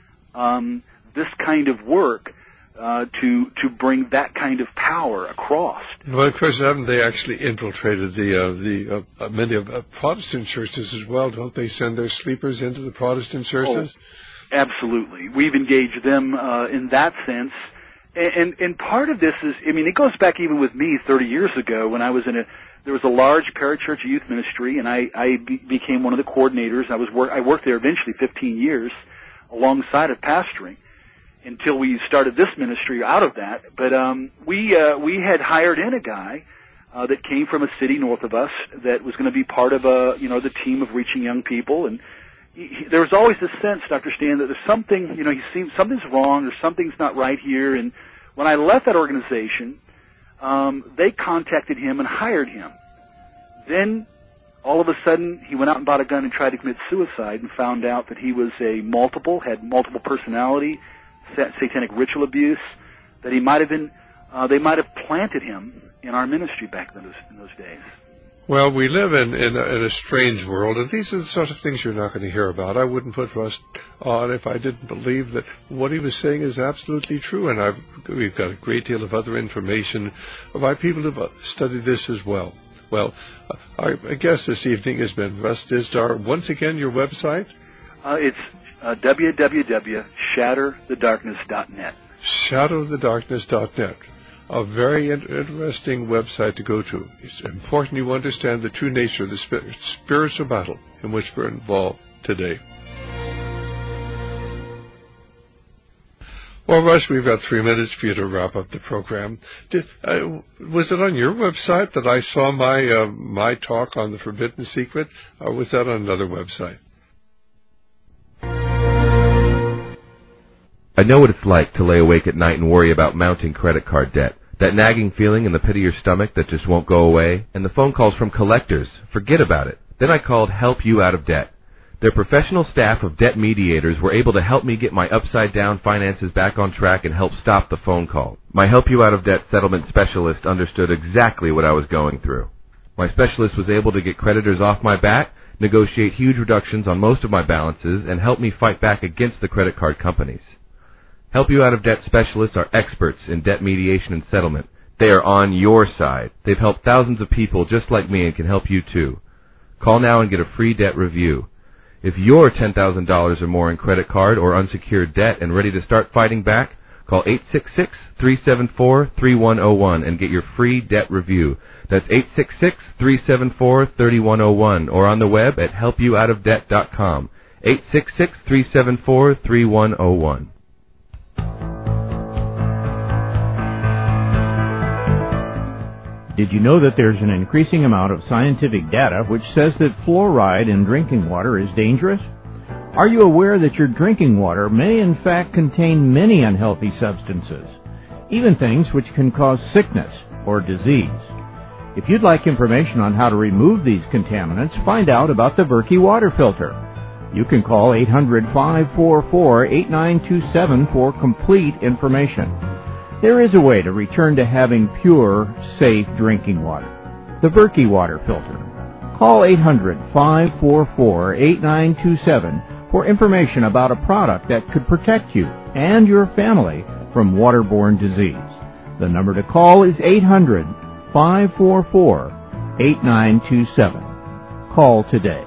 this kind of work to bring that kind of power across. Well, of course, haven't they actually infiltrated the many of Protestant churches as well? Don't they send their sleepers into the Protestant churches? Oh, absolutely. We've engaged them in that sense. And part of this is, it goes back even with me 30 years ago when I was there was a large parachurch youth ministry, and I became one of the coordinators. I worked there eventually 15 years alongside of pastoring, until we started this ministry out of that. But we had hired in a guy that came from a city north of us that was going to be part of the team of reaching young people. And there was always this sense, Dr. Stan, that there's something, something's wrong or something's not right here. And when I left that organization, they contacted him and hired him. Then, all of a sudden, he went out and bought a gun and tried to commit suicide and found out that he was had multiple personality, satanic ritual abuse, that he might have been, they might have planted him in our ministry back in those days. Well, we live in a strange world, and these are the sort of things you're not going to hear about. I wouldn't put Russ on if I didn't believe that what he was saying is absolutely true, and we've got a great deal of other information by people who've studied this as well. Well, our guest this evening has been Russ Dizdar. Once again, your website? It's www.shatterthedarkness.net. Shatterthedarkness.net. A very interesting website to go to. It's important you understand the true nature of the spiritual battle in which we're involved today. Well, Russ, we've got 3 minutes for you to wrap up the program. Was it on your website that I saw my talk on the Forbidden Secret, or was that on another website? I know what it's like to lay awake at night and worry about mounting credit card debt. That nagging feeling in the pit of your stomach that just won't go away. And the phone calls from collectors. Forget about it. Then I called Help You Out of Debt. Their professional staff of debt mediators were able to help me get my upside-down finances back on track and help stop the phone call. My Help You Out of Debt settlement specialist understood exactly what I was going through. My specialist was able to get creditors off my back, negotiate huge reductions on most of my balances, and help me fight back against the credit card companies. Help You Out of Debt specialists are experts in debt mediation and settlement. They are on your side. They've helped thousands of people just like me and can help you too. Call now and get a free debt review. If you're $10,000 or more in credit card or unsecured debt and ready to start fighting back, call 866-374-3101 and get your free debt review. That's 866-374-3101 or on the web at helpyououtofdebt.com. 866-374-3101. Did you know that there's an increasing amount of scientific data which says that fluoride in drinking water is dangerous? Are you aware that your drinking water may in fact contain many unhealthy substances, even things which can cause sickness or disease? If you'd like information on how to remove these contaminants, find out about the Berkey water filter. You can call 800-544-8927 for complete information. There is a way to return to having pure, safe drinking water. The Berkey water filter. Call 800-544-8927 for information about a product that could protect you and your family from waterborne disease. The number to call is 800-544-8927. Call today.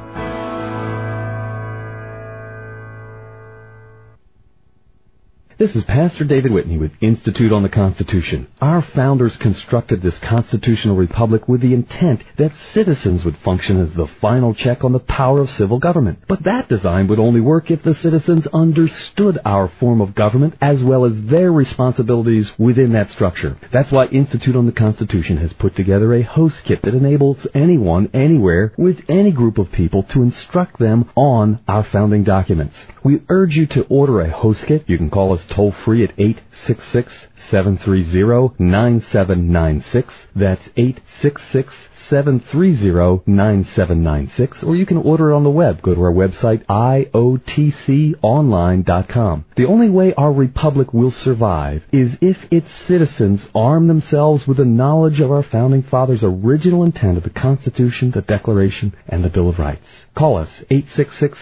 This is Pastor David Whitney with Institute on the Constitution. Our founders constructed this constitutional republic with the intent that citizens would function as the final check on the power of civil government. But that design would only work if the citizens understood our form of government as well as their responsibilities within that structure. That's why Institute on the Constitution has put together a host kit that enables anyone, anywhere, with any group of people to instruct them on our founding documents. We urge you to order a host kit. You can call us toll-free at 866-730-9796. That's 866-730-9796. Or you can order it on the web. Go to our website, iotconline.com. The only way our republic will survive is if its citizens arm themselves with the knowledge of our founding fathers' original intent of the Constitution, the Declaration, and the Bill of Rights. Call us, 866.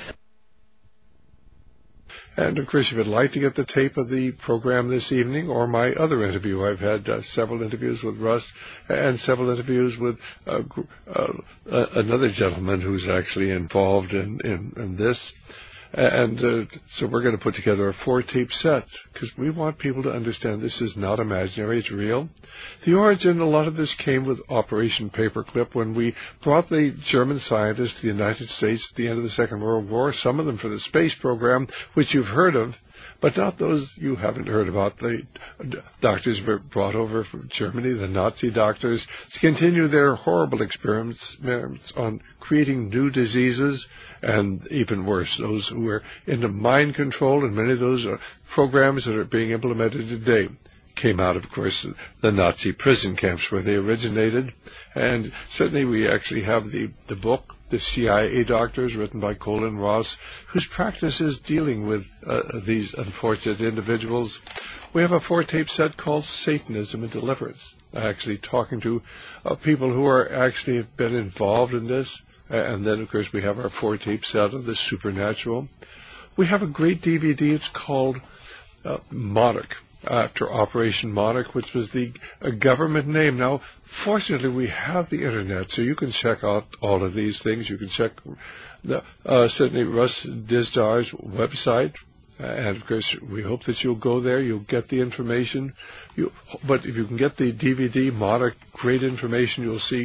And, of course, if you'd like to get the tape of the program this evening or my other interview, I've had several interviews with Russ and several interviews with another gentleman who's actually involved in this. And so we're going to put together a 4-tape set because we want people to understand this is not imaginary, it's real. The origin, a lot of this came with Operation Paperclip when we brought the German scientists to the United States at the end of the Second World War, some of them for the space program, which you've heard of. but not those you haven't heard about. The doctors were brought over from Germany, the Nazi doctors, to continue their horrible experiments on creating new diseases, and even worse, those who were into mind control, and many of those programs that are being implemented today came out, of course, the Nazi prison camps where they originated. And certainly we actually have the book, The CIA Doctors, written by Colin Ross, whose practice is dealing with these unfortunate individuals. We have a 4-tape set called Satanism and Deliverance, actually talking to people who are actually have been involved in this. And then, of course, we have our 4-tape set of the supernatural. We have a great DVD. It's called Monarch, after Operation Monarch, which was the government name. Now, fortunately, we have the Internet, so you can check out all of these things. You can check certainly Russ Dizdar's website. And, of course, we hope that you'll go there. You'll get the information. But if you can get the DVD, Monarch, great information. You'll see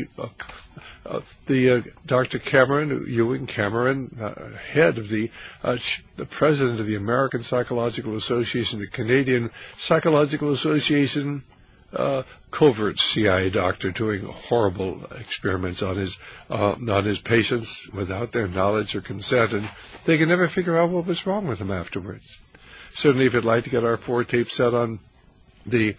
Dr. Ewan Cameron, head of the president of the American Psychological Association, the Canadian Psychological Association, covert CIA doctor doing horrible experiments on his patients without their knowledge or consent, and they can never figure out what was wrong with them afterwards. Certainly, if you'd like to get our 4-tape set on the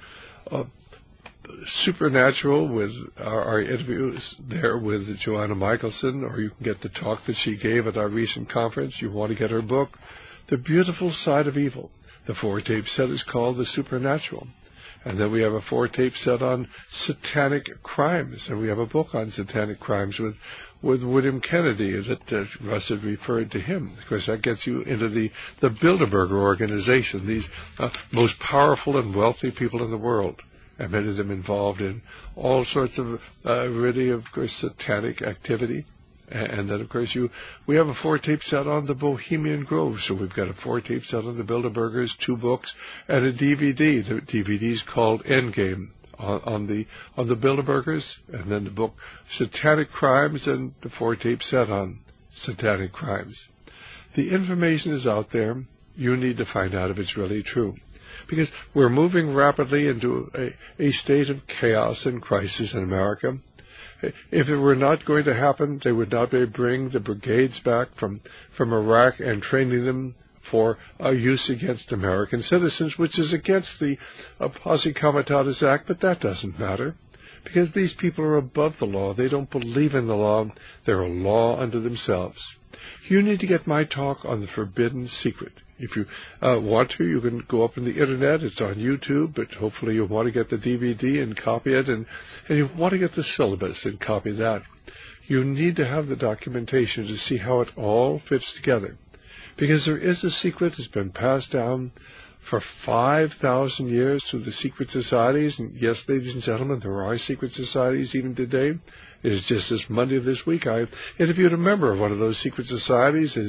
supernatural with our interviews there with Joanna Michelson, or you can get the talk that she gave at our recent conference. You want to get her book, The Beautiful Side of Evil. The 4-tape set is called The Supernatural. And then we have a 4-tape set on satanic crimes, and we have a book on satanic crimes with William Kennedy that Russ had referred to him. Of course, that gets you into the Bilderberger organization, these most powerful and wealthy people in the world, and many of them involved in all sorts of really, of course, satanic activity. And then, of course, we have a 4-tape set on the Bohemian Grove. So we've got a 4-tape set on the Bilderbergers, 2 books, and a DVD. The DVD is called Endgame on the Bilderbergers, and then the book Satanic Crimes, and the 4-tape set on satanic crimes. The information is out there. You need to find out if it's really true, because we're moving rapidly into a state of chaos and crisis in America. If it were not going to happen, they would not be bringing the brigades back from Iraq and training them for use against American citizens, which is against the Posse Comitatus Act, but that doesn't matter, because these people are above the law. They don't believe in the law. They're a law unto themselves. You need to get my talk on the Forbidden Secret. If you want to, you can go up on the Internet. It's on YouTube, but hopefully you'll want to get the DVD and copy it, and you want to get the syllabus and copy that. You need to have the documentation to see how it all fits together, because there is a secret that's been passed down for 5,000 years through the secret societies. And yes, ladies and gentlemen, there are secret societies even today. It is just this Monday of this week, I interviewed a member of one of those secret societies.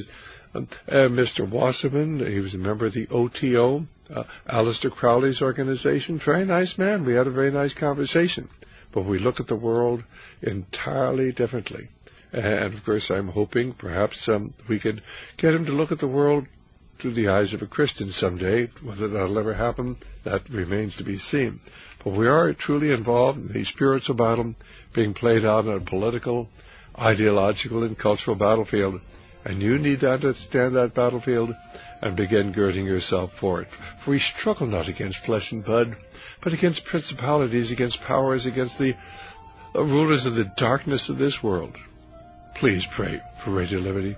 Mr. Wasserman, he was a member of the OTO, Aleister Crowley's organization. Very nice man. We had a very nice conversation. But we look at the world entirely differently. And, of course, I'm hoping perhaps we could get him to look at the world through the eyes of a Christian someday. Whether that'll ever happen, that remains to be seen. But we are truly involved in the spiritual battle being played out on a political, ideological, and cultural battlefield. And you need to understand that battlefield and begin girding yourself for it. For we struggle not against flesh and blood, but against principalities, against powers, against the rulers of the darkness of this world. Please pray for Radio Liberty.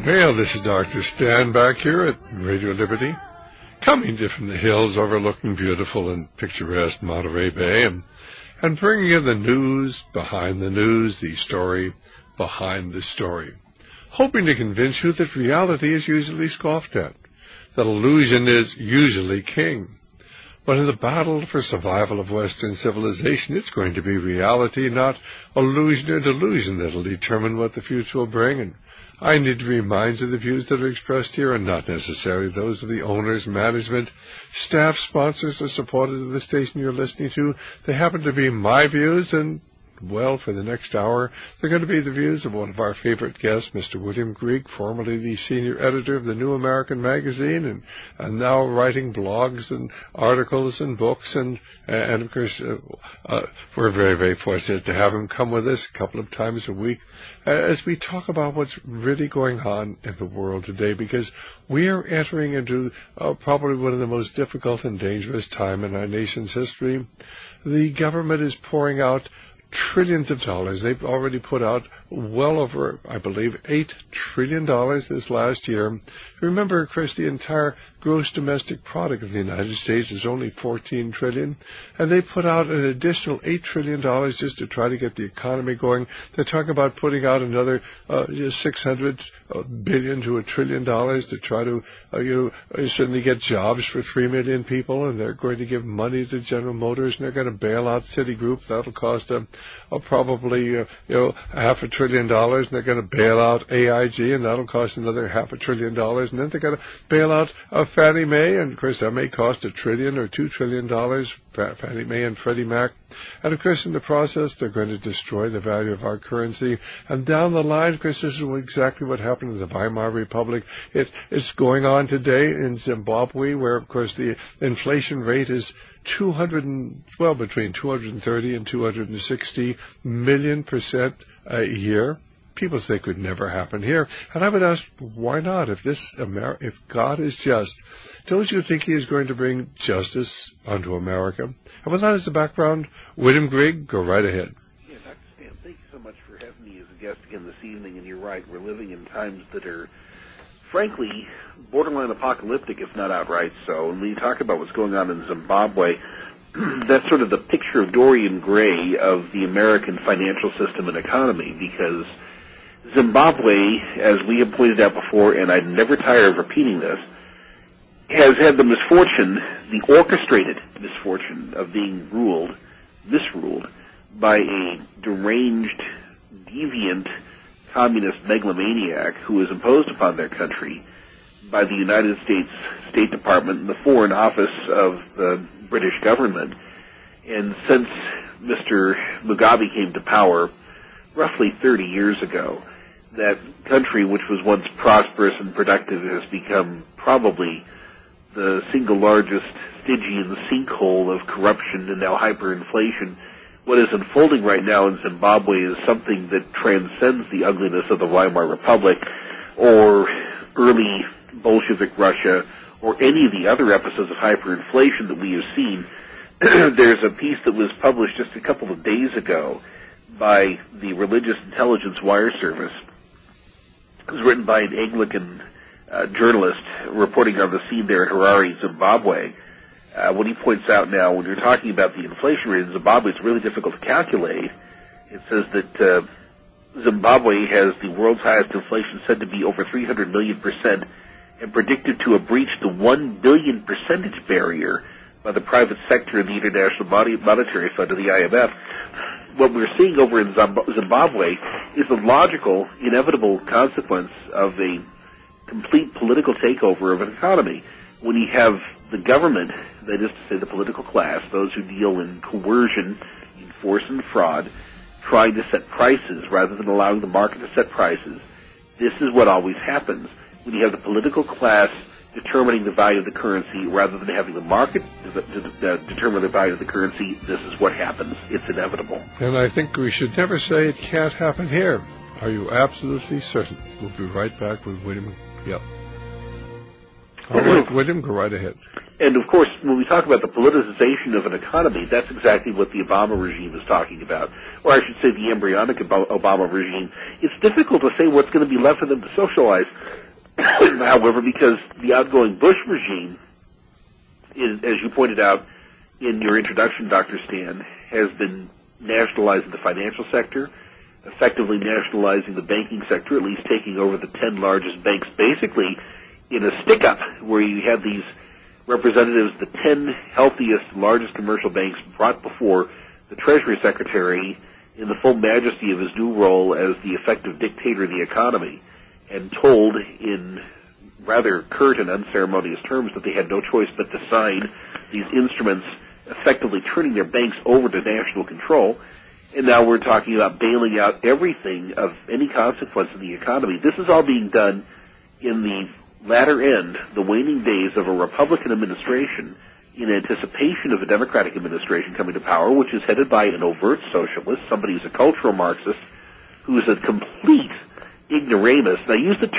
Well, this is Dr. Stan back here at Radio Liberty, coming to from the hills overlooking beautiful and picturesque Monterey Bay, and bringing you the news, the story behind the story, hoping to convince you that reality is usually scoffed at, that illusion is usually king. But in the battle for survival of Western civilization, it's going to be reality, not illusion or delusion, that will determine what the future will bring. And I need to remind you the views that are expressed here are not necessarily those of the owners, management, staff, sponsors, or supporters of the station you're listening to. They happen to be my views, and well, for the next hour, they're going to be the views of one of our favorite guests, Mr. William Grieg, formerly the senior editor of the New American Magazine, and now writing blogs and articles and books, and of course, we're very, very fortunate to have him come with us a couple of times a week as we talk about what's really going on in the world today, because we are entering into probably one of the most difficult and dangerous time in our nation's history. The government is pouring out trillions of dollars. They've already put out well over, I believe, $8 trillion this last year. Remember, Chris, the entire gross domestic product of the United States is only $14 trillion, and they put out an additional $8 trillion just to try to get the economy going. They're talking about putting out another $600 billion to $1 trillion to try to certainly get jobs for 3 million people, and they're going to give money to General Motors, and they're going to bail out Citigroup. That'll cost probably $500 billion, and they're going to bail out AIG, and that'll cost another $500 billion, and then they're going to bail out Fannie Mae, and of course that may cost $1 trillion or $2 trillion, Fannie Mae and Freddie Mac, and of course in the process they're going to destroy the value of our currency, and down the line, of course, this is exactly what happened in the Weimar Republic. It's going on today in Zimbabwe, where of course the inflation rate is between 230 and 260 million% a year. People say it could never happen here. And I would ask, why not? If God is just, don't you think he is going to bring justice unto America? And with that as the background, William Grieg, go right ahead. Yeah, Dr. Stan, thank you so much for having me as a guest again this evening. And you're right, we're living in times that are, frankly, borderline apocalyptic, if not outright so. And when you talk about what's going on in Zimbabwe, that's sort of the picture of Dorian Gray of the American financial system and economy, because Zimbabwe, as we have pointed out before, and I'd never tire of repeating this, has had the orchestrated misfortune of being misruled by a deranged, deviant, communist megalomaniac who is imposed upon their country by the United States State Department and the Foreign Office of the British government. And since Mr. Mugabe came to power roughly 30 years ago, that country, which was once prosperous and productive, has become probably the single largest Stygian in the sinkhole of corruption and now hyperinflation. What is unfolding right now in Zimbabwe is something that transcends the ugliness of the Weimar Republic or early Bolshevik Russia or any of the other episodes of hyperinflation that we have seen. There's a piece that was published just a couple of days ago by the Religious Intelligence Wire Service. It was written by an Anglican journalist reporting on the scene there in Harare, Zimbabwe. What he points out now, when you're talking about the inflation rate in Zimbabwe, it's really difficult to calculate. It says that Zimbabwe has the world's highest inflation, said to be over 300 million%, and predicted to have breached the 1 billion percentage barrier by the private sector and the International Monetary Fund of the IMF. What we're seeing over in Zimbabwe is the logical, inevitable consequence of a complete political takeover of an economy. When you have the government, that is to say the political class, those who deal in coercion, in force and fraud, trying to set prices rather than allowing the market to set prices, this is what always happens. When you have the political class determining the value of the currency rather than having the market determine the value of the currency, this is what happens. It's inevitable. And I think we should never say it can't happen here. Are you absolutely certain? We'll be right back with William. Yep. All right, William, go right ahead. And, of course, when we talk about the politicization of an economy, that's exactly what the Obama regime is talking about. Or I should say the embryonic Obama regime. It's difficult to say what's going to be left for them to socialize, however, because the outgoing Bush regime, as you pointed out in your introduction, Dr. Stan, has been nationalizing the financial sector, effectively nationalizing the banking sector, at least taking over the 10 largest banks, basically in a stick-up where you had these representatives, the 10 healthiest, largest commercial banks brought before the Treasury Secretary in the full majesty of his new role as the effective dictator of the economy, and told in rather curt and unceremonious terms that they had no choice but to sign these instruments, effectively turning their banks over to national control. And now we're talking about bailing out everything of any consequence in the economy. This is all being done in the latter end, the waning days of a Republican administration, in anticipation of a Democratic administration coming to power, which is headed by an overt socialist, somebody who's a cultural Marxist, who is a complete ignoramus. And I use the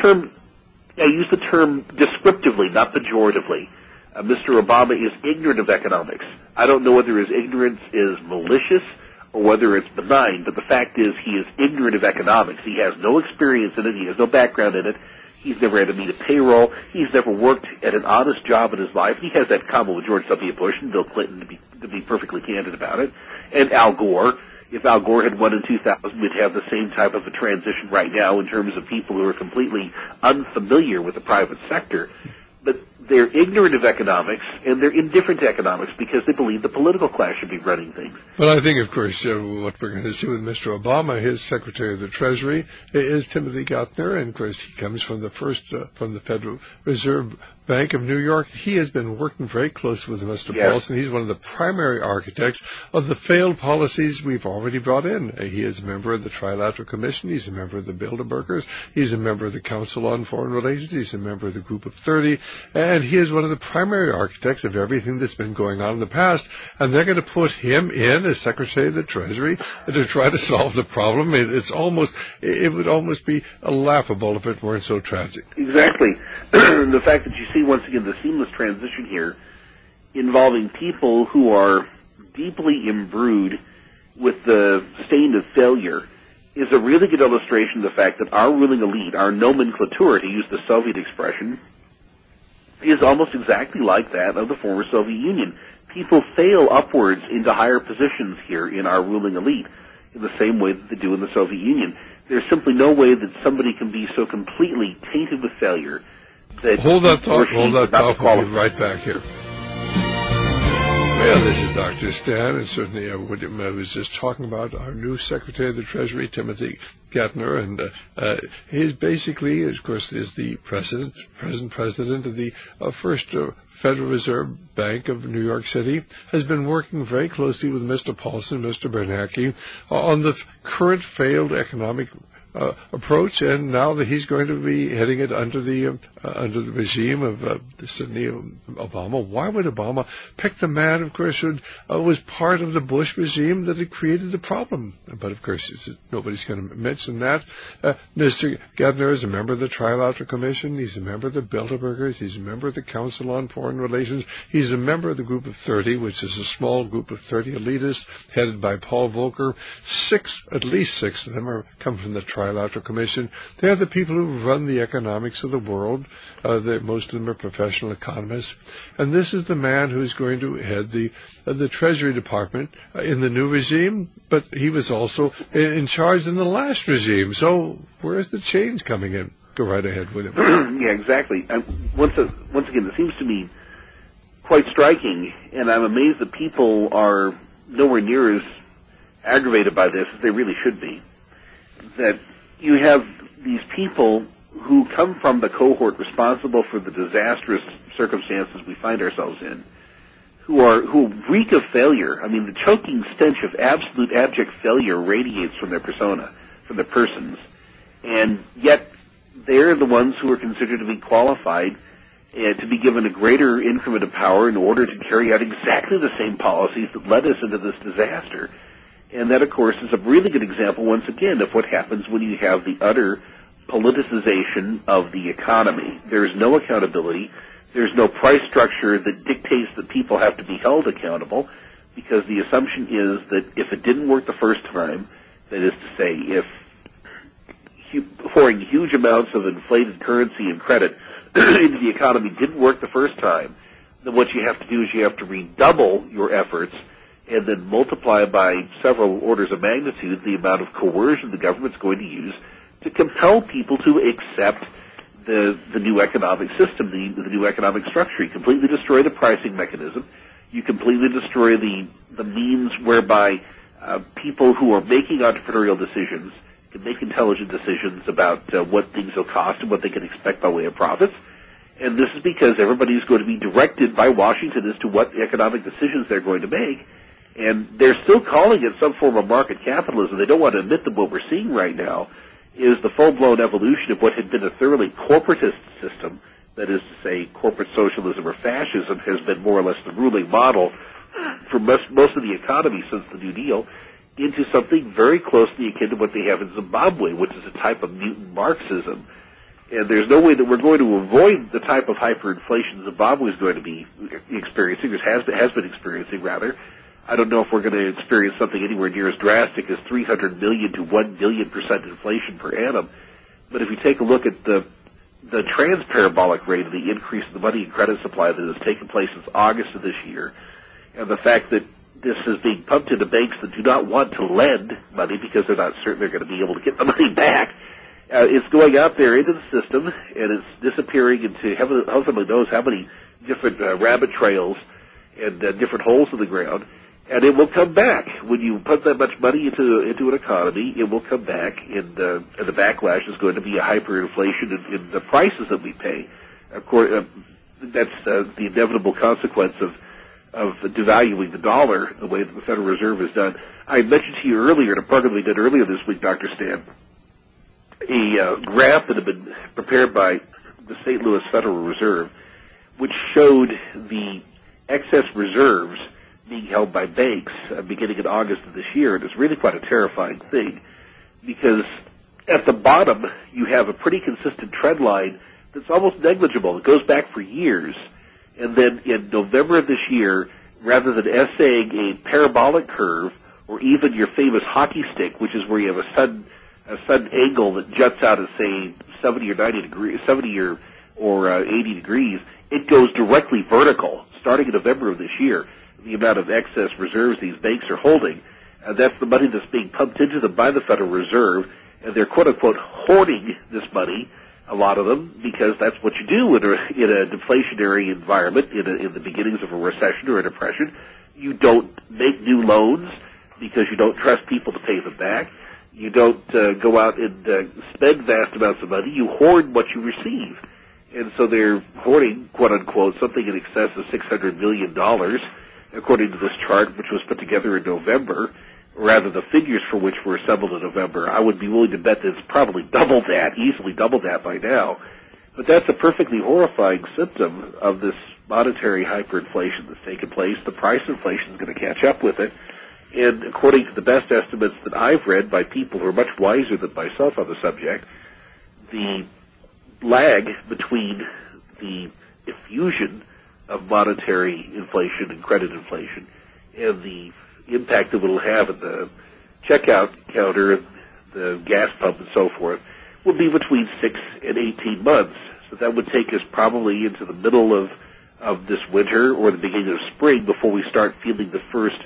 term descriptively, not pejoratively. Mr. Obama is ignorant of economics. I don't know whether his ignorance is malicious or whether it's benign, but the fact is he is ignorant of economics. He has no experience in it. He has no background in it. He's never had to meet a payroll. He's never worked at an honest job in his life. He has that in common with George W. Bush and Bill Clinton, to be perfectly candid about it, and Al Gore. If Al Gore had won in 2000, we'd have the same type of a transition right now in terms of people who are completely unfamiliar with the private sector. But they're ignorant of economics, and they're indifferent to economics because they believe the political class should be running things. Well, I think, of course, what we're going to see with Mr. Obama, his Secretary of the Treasury, is Timothy Geithner, and, of course, he comes from the Federal Reserve Bank of New York. He has been working very close with Mr. Paulson. He's one of the primary architects of the failed policies we've already brought in. He is a member of the Trilateral Commission. He's a member of the Bilderbergers. He's a member of the Council on Foreign Relations. He's a member of the Group of 30. And he is one of the primary architects of everything that's been going on in the past. And they're going to put him in as Secretary of the Treasury to try to solve the problem. It would almost be laughable if it weren't so tragic. Exactly. The fact that you see, once again, the seamless transition here involving people who are deeply imbrued with the stain of failure is a really good illustration of the fact that our ruling elite, our nomenclature, to use the Soviet expression, is almost exactly like that of the former Soviet Union. People fail upwards into higher positions here in our ruling elite in the same way that they do in the Soviet Union. There's simply no way that somebody can be so completely tainted with failure that... Hold that thought. We'll be right back here. Well, this is Dr. Stan, and certainly I was just talking about our new Secretary of the Treasury, Timothy Geithner, and he basically, of course, is the present president of the First Federal Reserve Bank of New York City, has been working very closely with Mr. Paulson, Mr. Bernanke, on the current failed economic approach, and now that he's going to be heading it under the regime of Sidney Obama. Why would Obama pick the man, of course, who was part of the Bush regime that had created the problem? But, of course, nobody's going to mention that. Mr. Geithner is a member of the Trilateral Commission. He's a member of the Bilderbergers. He's a member of the Council on Foreign Relations. He's a member of the Group of 30, which is a small group of 30 elitists headed by Paul Volcker. At least six of them come from the Trilateral Commission. They're the people who run the economics of the world. Most of them are professional economists. And this is the man who's going to head the Treasury Department in the new regime, but he was also in charge in the last regime. So where's the change coming in? Go right ahead with him. Yeah, exactly. Once again, it seems to me quite striking, and I'm amazed that people are nowhere near as aggravated by this as they really should be, that you have these people who come from the cohort responsible for the disastrous circumstances we find ourselves in, who reek of failure. I mean, the choking stench of absolute abject failure radiates from their persona, from their persons, and yet they're the ones who are considered to be qualified to be given a greater increment of power in order to carry out exactly the same policies that led us into this disaster. And that, of course, is a really good example, once again, of what happens when you have the utter politicization of the economy. There is no accountability. There's no price structure that dictates that people have to be held accountable, because the assumption is that if it didn't work the first time, that is to say, if pouring huge amounts of inflated currency and credit into the economy didn't work the first time, then what you have to do is you have to redouble your efforts and then multiply by several orders of magnitude the amount of coercion the government's going to use to compel people to accept the new economic system, the new economic structure. You completely destroy the pricing mechanism. You completely destroy the means whereby people who are making entrepreneurial decisions can make intelligent decisions about what things will cost and what they can expect by way of profits. And this is because everybody's going to be directed by Washington as to what economic decisions they're going to make. And they're still calling it some form of market capitalism. They don't want to admit that what we're seeing right now is the full-blown evolution of what had been a thoroughly corporatist system, that is to say, corporate socialism or fascism has been more or less the ruling model for most of the economy since the New Deal, into something very closely akin to what they have in Zimbabwe, which is a type of mutant Marxism. And there's no way that we're going to avoid the type of hyperinflation Zimbabwe is going to be experiencing, or has been experiencing, rather. I don't know if we're going to experience something anywhere near as drastic as 300 million to 1 billion% inflation per annum. But if you take a look at the transparabolic rate of the increase in the money and credit supply that has taken place since August of this year, and the fact that this is being pumped into banks that do not want to lend money because they're not certain they're going to be able to get the money back, it's going out there into the system, and it's disappearing into heaven only knows how many different rabbit trails and different holes in the ground. And it will come back. When you put that much money into an economy, it will come back, and the backlash is going to be a hyperinflation in the prices that we pay. Of course, that's the inevitable consequence of devaluing the dollar the way that the Federal Reserve has done. I mentioned to you earlier, in a program we did earlier this week, Dr. Stan, a graph that had been prepared by the St. Louis Federal Reserve, which showed the excess reserves being held by banks beginning in August of this year. And it's really quite a terrifying thing, because at the bottom you have a pretty consistent trend line that's almost negligible. It goes back for years. And then in November of this year, rather than essaying a parabolic curve or even your famous hockey stick, which is where you have a sudden angle that juts out at, say, 70 or 90 degrees, 70 or 80 degrees, it goes directly vertical starting in November of this year. The amount of excess reserves these banks are holding, and that's the money that's being pumped into them by the Federal Reserve, and they're quote-unquote hoarding this money, a lot of them, because that's what you do in a deflationary environment, in the beginnings of a recession or a depression. You don't make new loans because you don't trust people to pay them back. You don't go out and spend vast amounts of money. You hoard what you receive. And so they're hoarding, quote-unquote, something in excess of $600 million, according to this chart, which was put together in November, rather the figures for which were assembled in November. I would be willing to bet that it's probably doubled that, easily doubled that by now. But that's a perfectly horrifying symptom of this monetary hyperinflation that's taken place. The price inflation is going to catch up with it. And according to the best estimates that I've read by people who are much wiser than myself on the subject, the lag between the effusion of monetary inflation and credit inflation and the impact that it will have at the checkout counter, the gas pump, and so forth, will be between 6 and 18 months. So that would take us probably into the middle of this winter or the beginning of spring before we start feeling the first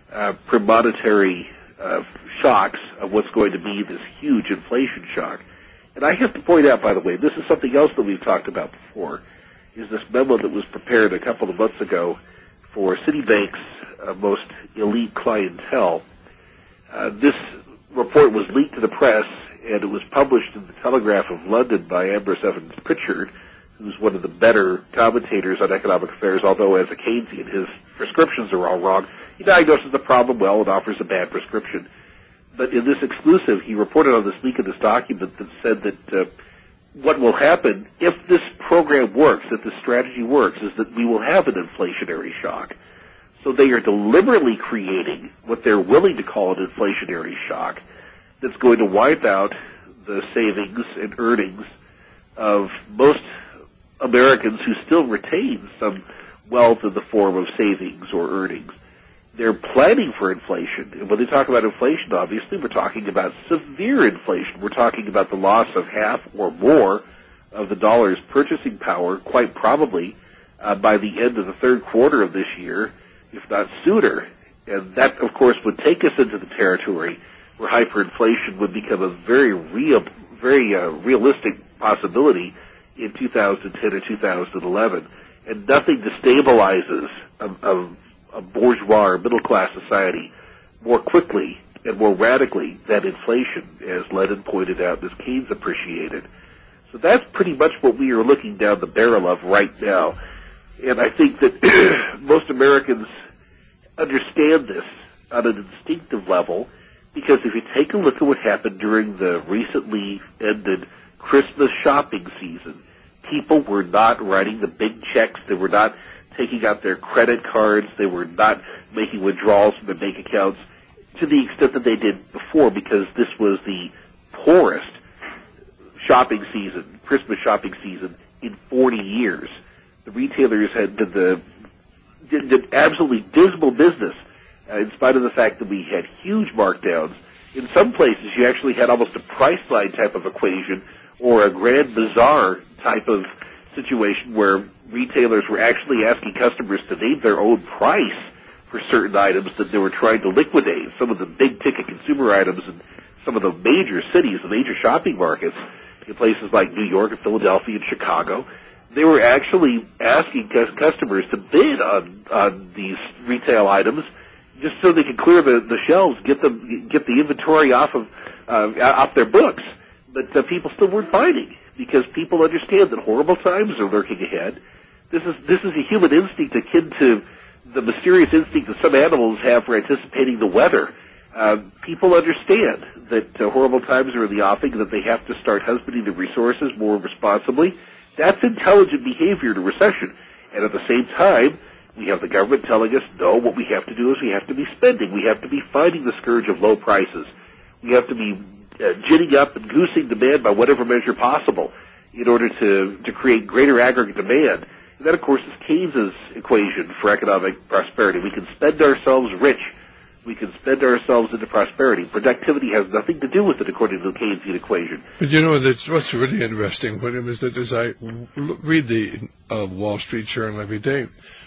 premonitory shocks of what's going to be this huge inflation shock. And I have to point out, by the way, this is something else that we've talked about before, is this memo that was prepared a couple of months ago for Citibank's most elite clientele. This report was leaked to the press, and it was published in the Telegraph of London by Ambrose Evans Pritchard, who's one of the better commentators on economic affairs, although as a Keynesian, his prescriptions are all wrong. He diagnoses the problem well and offers a bad prescription. But in this exclusive, he reported on this leak of this document that said that what will happen if this program works, if this strategy works, is that we will have an inflationary shock. So they are deliberately creating what they're willing to call an inflationary shock that's going to wipe out the savings and earnings of most Americans who still retain some wealth in the form of savings or earnings. They're planning for inflation. And when they talk about inflation, obviously, we're talking about severe inflation. We're talking about the loss of half or more of the dollar's purchasing power, quite probably by the end of the third quarter of this year, if not sooner. And that, of course, would take us into the territory where hyperinflation would become a very realistic possibility in 2010 or 2011. And nothing destabilizes a bourgeois or middle-class society more quickly and more radically than inflation, as Lenin pointed out, as Keynes appreciated. So that's pretty much what we are looking down the barrel of right now. And I think that most Americans understand this on an instinctive level, because if you take a look at what happened during the recently ended Christmas shopping season, people were not writing the big checks. They were not taking out their credit cards. They were not making withdrawals from their bank accounts to the extent that they did before, because this was the poorest shopping season, Christmas shopping season, in 40 years. The retailers did absolutely dismal business, in spite of the fact that we had huge markdowns. In some places, you actually had almost a Priceline type of equation or a Grand Bazaar type of situation where retailers were actually asking customers to name their own price for certain items that they were trying to liquidate. Some of the big-ticket consumer items in some of the major cities, the major shopping markets, in places like New York and Philadelphia and Chicago, they were actually asking customers to bid on these retail items just so they could clear the shelves, get the inventory off their books. But people still weren't buying, because people understand that horrible times are lurking ahead. This is a human instinct akin to the mysterious instinct that some animals have for anticipating the weather. People understand that horrible times are in the offing, that they have to start husbanding their resources more responsibly. That's intelligent behavior in a recession. And at the same time, we have the government telling us, no, what we have to do is we have to be spending. We have to be fighting the scourge of low prices. We have to be ginning up and goosing demand by whatever measure possible in order to create greater aggregate demand. And that, of course, is Keynes's equation for economic prosperity. We can spend ourselves rich. We can spend ourselves into prosperity. Productivity has nothing to do with it, according to the Keynesian equation. But you know, what's really interesting, William, is that as I read the Wall Street Journal every day,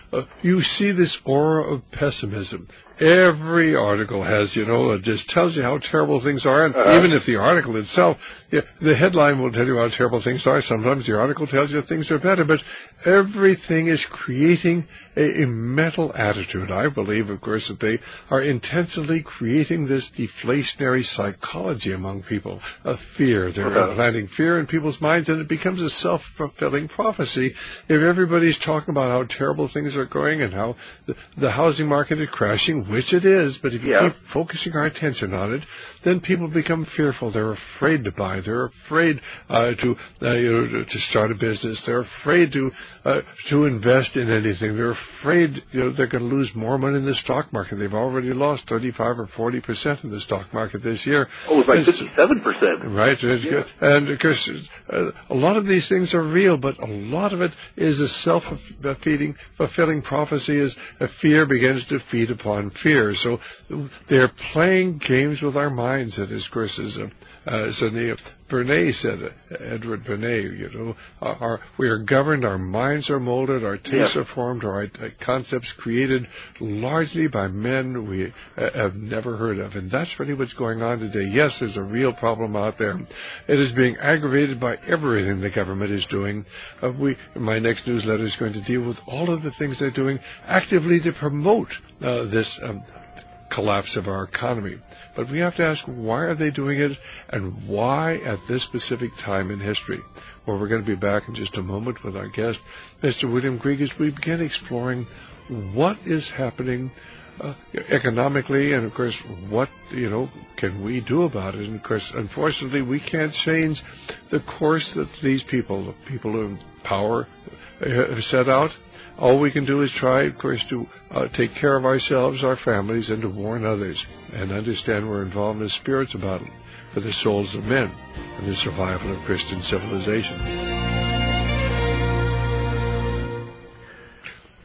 you see this aura of pessimism. Every article has, it just tells you how terrible things are. And even if the article itself, the headline will tell you how terrible things are. Sometimes the article tells you things are better. But everything is creating a mental attitude. I believe, of course, that they are intentionally creating this deflationary psychology among people, of fear. They're planting fear in people's minds, and it becomes a self-fulfilling prophecy. If everybody's talking about how terrible things are going and how the housing market is crashing, which it is, but if you keep focusing our attention on it, then people become fearful. They're afraid to buy. They're afraid to start a business. They're afraid to invest in anything. They're afraid they're going to lose more money in the stock market. They've already lost 35 or 40% in the stock market this year. Oh, it was like 57%. Right. Good. And of course, a lot of these things are real, but a lot of it is a self-fulfilling prophecy as fear begins to feed upon fear. So they're playing games with our minds. And of course, as Bernays said, Edward Bernays, we are governed, our minds are molded, our tastes are formed, our concepts created largely by men we have never heard of. And that's really what's going on today. Yes, there's a real problem out there. It is being aggravated by everything the government is doing. My next newsletter is going to deal with all of the things they're doing actively to promote this collapse of our economy. But we have to ask, why are they doing it, and why at this specific time in history? Well, we're going to be back in just a moment with our guest, Mr. William Grieg, as we begin exploring what is happening economically, and of course, what can we do about it? And of course, unfortunately, we can't change the course that these people, the people in power, have set out. All we can do is try, of course, to take care of ourselves, our families, and to warn others, and understand we're involved in a spiritual battle for the souls of men and the survival of Christian civilization.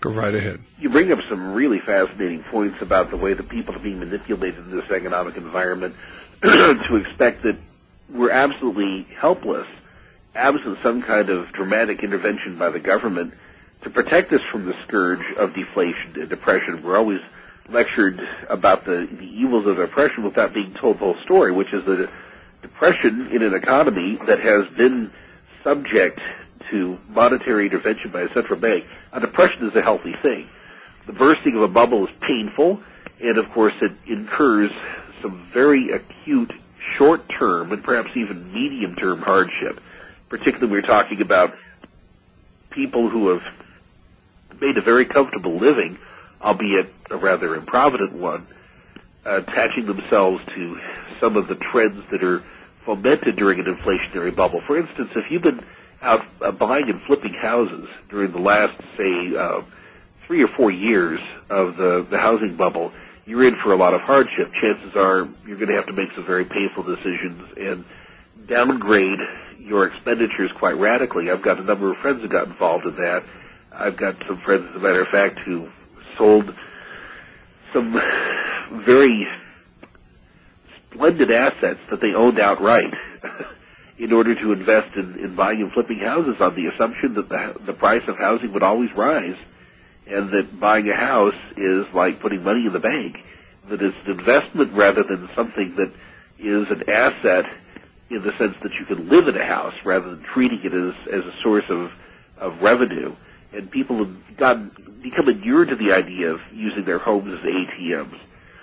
Go right ahead. You bring up some really fascinating points about the way that people are being manipulated in this economic environment to expect that we're absolutely helpless, absent some kind of dramatic intervention by the government to protect us from the scourge of deflation and depression. We're always lectured about the evils of depression without being told the whole story, which is that depression in an economy that has been subject to monetary intervention by a central bank, a depression is a healthy thing. The bursting of a bubble is painful, and of course it incurs some very acute short-term and perhaps even medium-term hardship. Particularly we're talking about people who have made a very comfortable living, albeit a rather improvident one, attaching themselves to some of the trends that are fomented during an inflationary bubble. For instance, if you've been out buying and flipping houses during the last, say, 3 or 4 years of the housing bubble, you're in for a lot of hardship. Chances are you're going to have to make some very painful decisions and downgrade your expenditures quite radically. I've got a number of friends who got involved in that. I've got some friends, as a matter of fact, who sold some very splendid assets that they owned outright in order to invest in buying and flipping houses on the assumption that the price of housing would always rise, and that buying a house is like putting money in the bank, that it's an investment rather than something that is an asset in the sense that you can live in a house rather than treating it as a source of revenue. And people have become inured to the idea of using their homes as ATMs,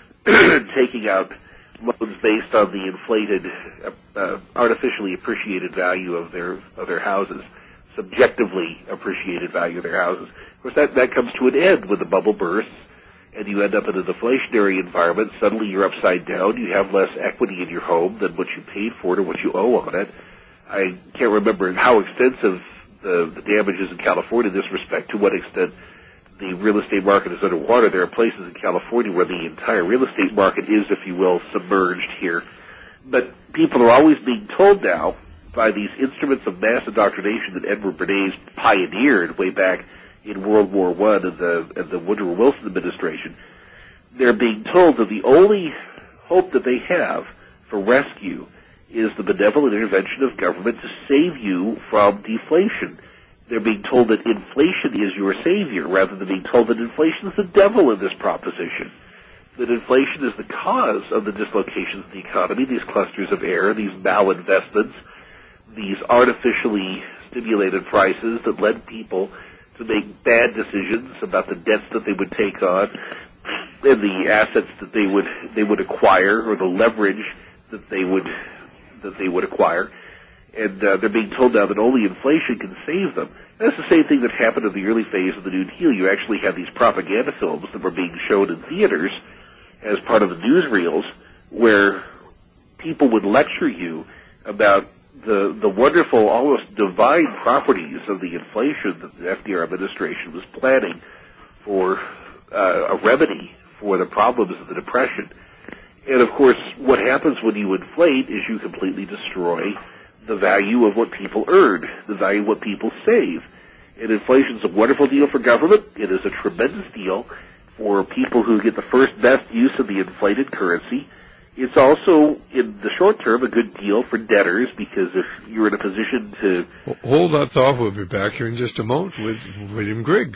taking out loans based on the inflated, artificially appreciated value of their houses, subjectively appreciated value of their houses. Of course, that comes to an end when the bubble bursts, and you end up in a deflationary environment. Suddenly you're upside down. You have less equity in your home than what you paid for it or what you owe on it. I can't remember how extensive the damages in California in this respect, to what extent the real estate market is underwater. There are places in California where the entire real estate market is, if you will, submerged here. But people are always being told now by these instruments of mass indoctrination that Edward Bernays pioneered way back in World War I and the Woodrow Wilson administration. They're being told that the only hope that they have for rescue is the benevolent intervention of government to save you from deflation. They're being told that inflation is your savior, rather than being told that inflation is the devil in this proposition. That inflation is the cause of the dislocations in the economy, these clusters of error, these malinvestments, these artificially stimulated prices that led people to make bad decisions about the debts that they would take on and the assets that they would acquire, or the leverage that they would acquire. And they're being told now that only inflation can save them. And that's the same thing that happened in the early phase of the New Deal. You actually had these propaganda films that were being shown in theaters as part of the newsreels, where people would lecture you about the wonderful, almost divine properties of the inflation that the FDR administration was planning for a remedy for the problems of the Depression. And, of course, what happens when you inflate is you completely destroy the value of what people earn, the value of what people save. And inflation is a wonderful deal for government. It is a tremendous deal for people who get the first best use of the inflated currency. It's also, in the short term, a good deal for debtors, because if you're in a position to... Hold that thought. We'll be back here in just a moment with William Grigg.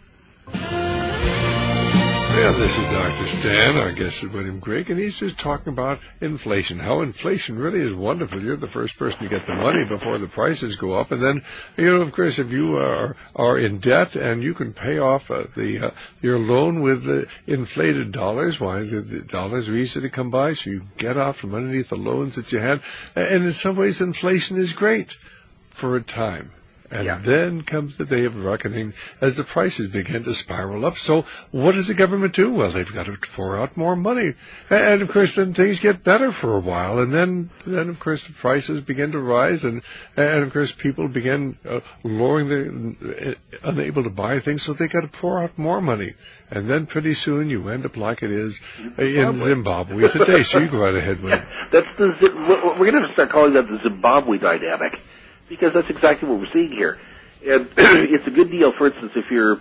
And this is Dr. Stan. Our guest is William Grigg, and he's just talking about inflation, how inflation really is wonderful. You're the first person to get the money before the prices go up. And then, of course, if you are in debt and you can pay off your loan with the inflated dollars, why, the dollars are easy to come by, so you get off from underneath the loans that you had. And in some ways, inflation is great for a time. And then comes the day of reckoning as the prices begin to spiral up. So what does the government do? Well, they've got to pour out more money. And of course, then things get better for a while. And then of course, the prices begin to rise. And of course, people begin lowering unable to buy things, so they got to pour out more money. And then pretty soon you end up like it is in Zimbabwe today. So you go right ahead with it. We're going to start calling that the Zimbabwe dynamic, because that's exactly what we're seeing here. And it's a good deal, for instance, if you're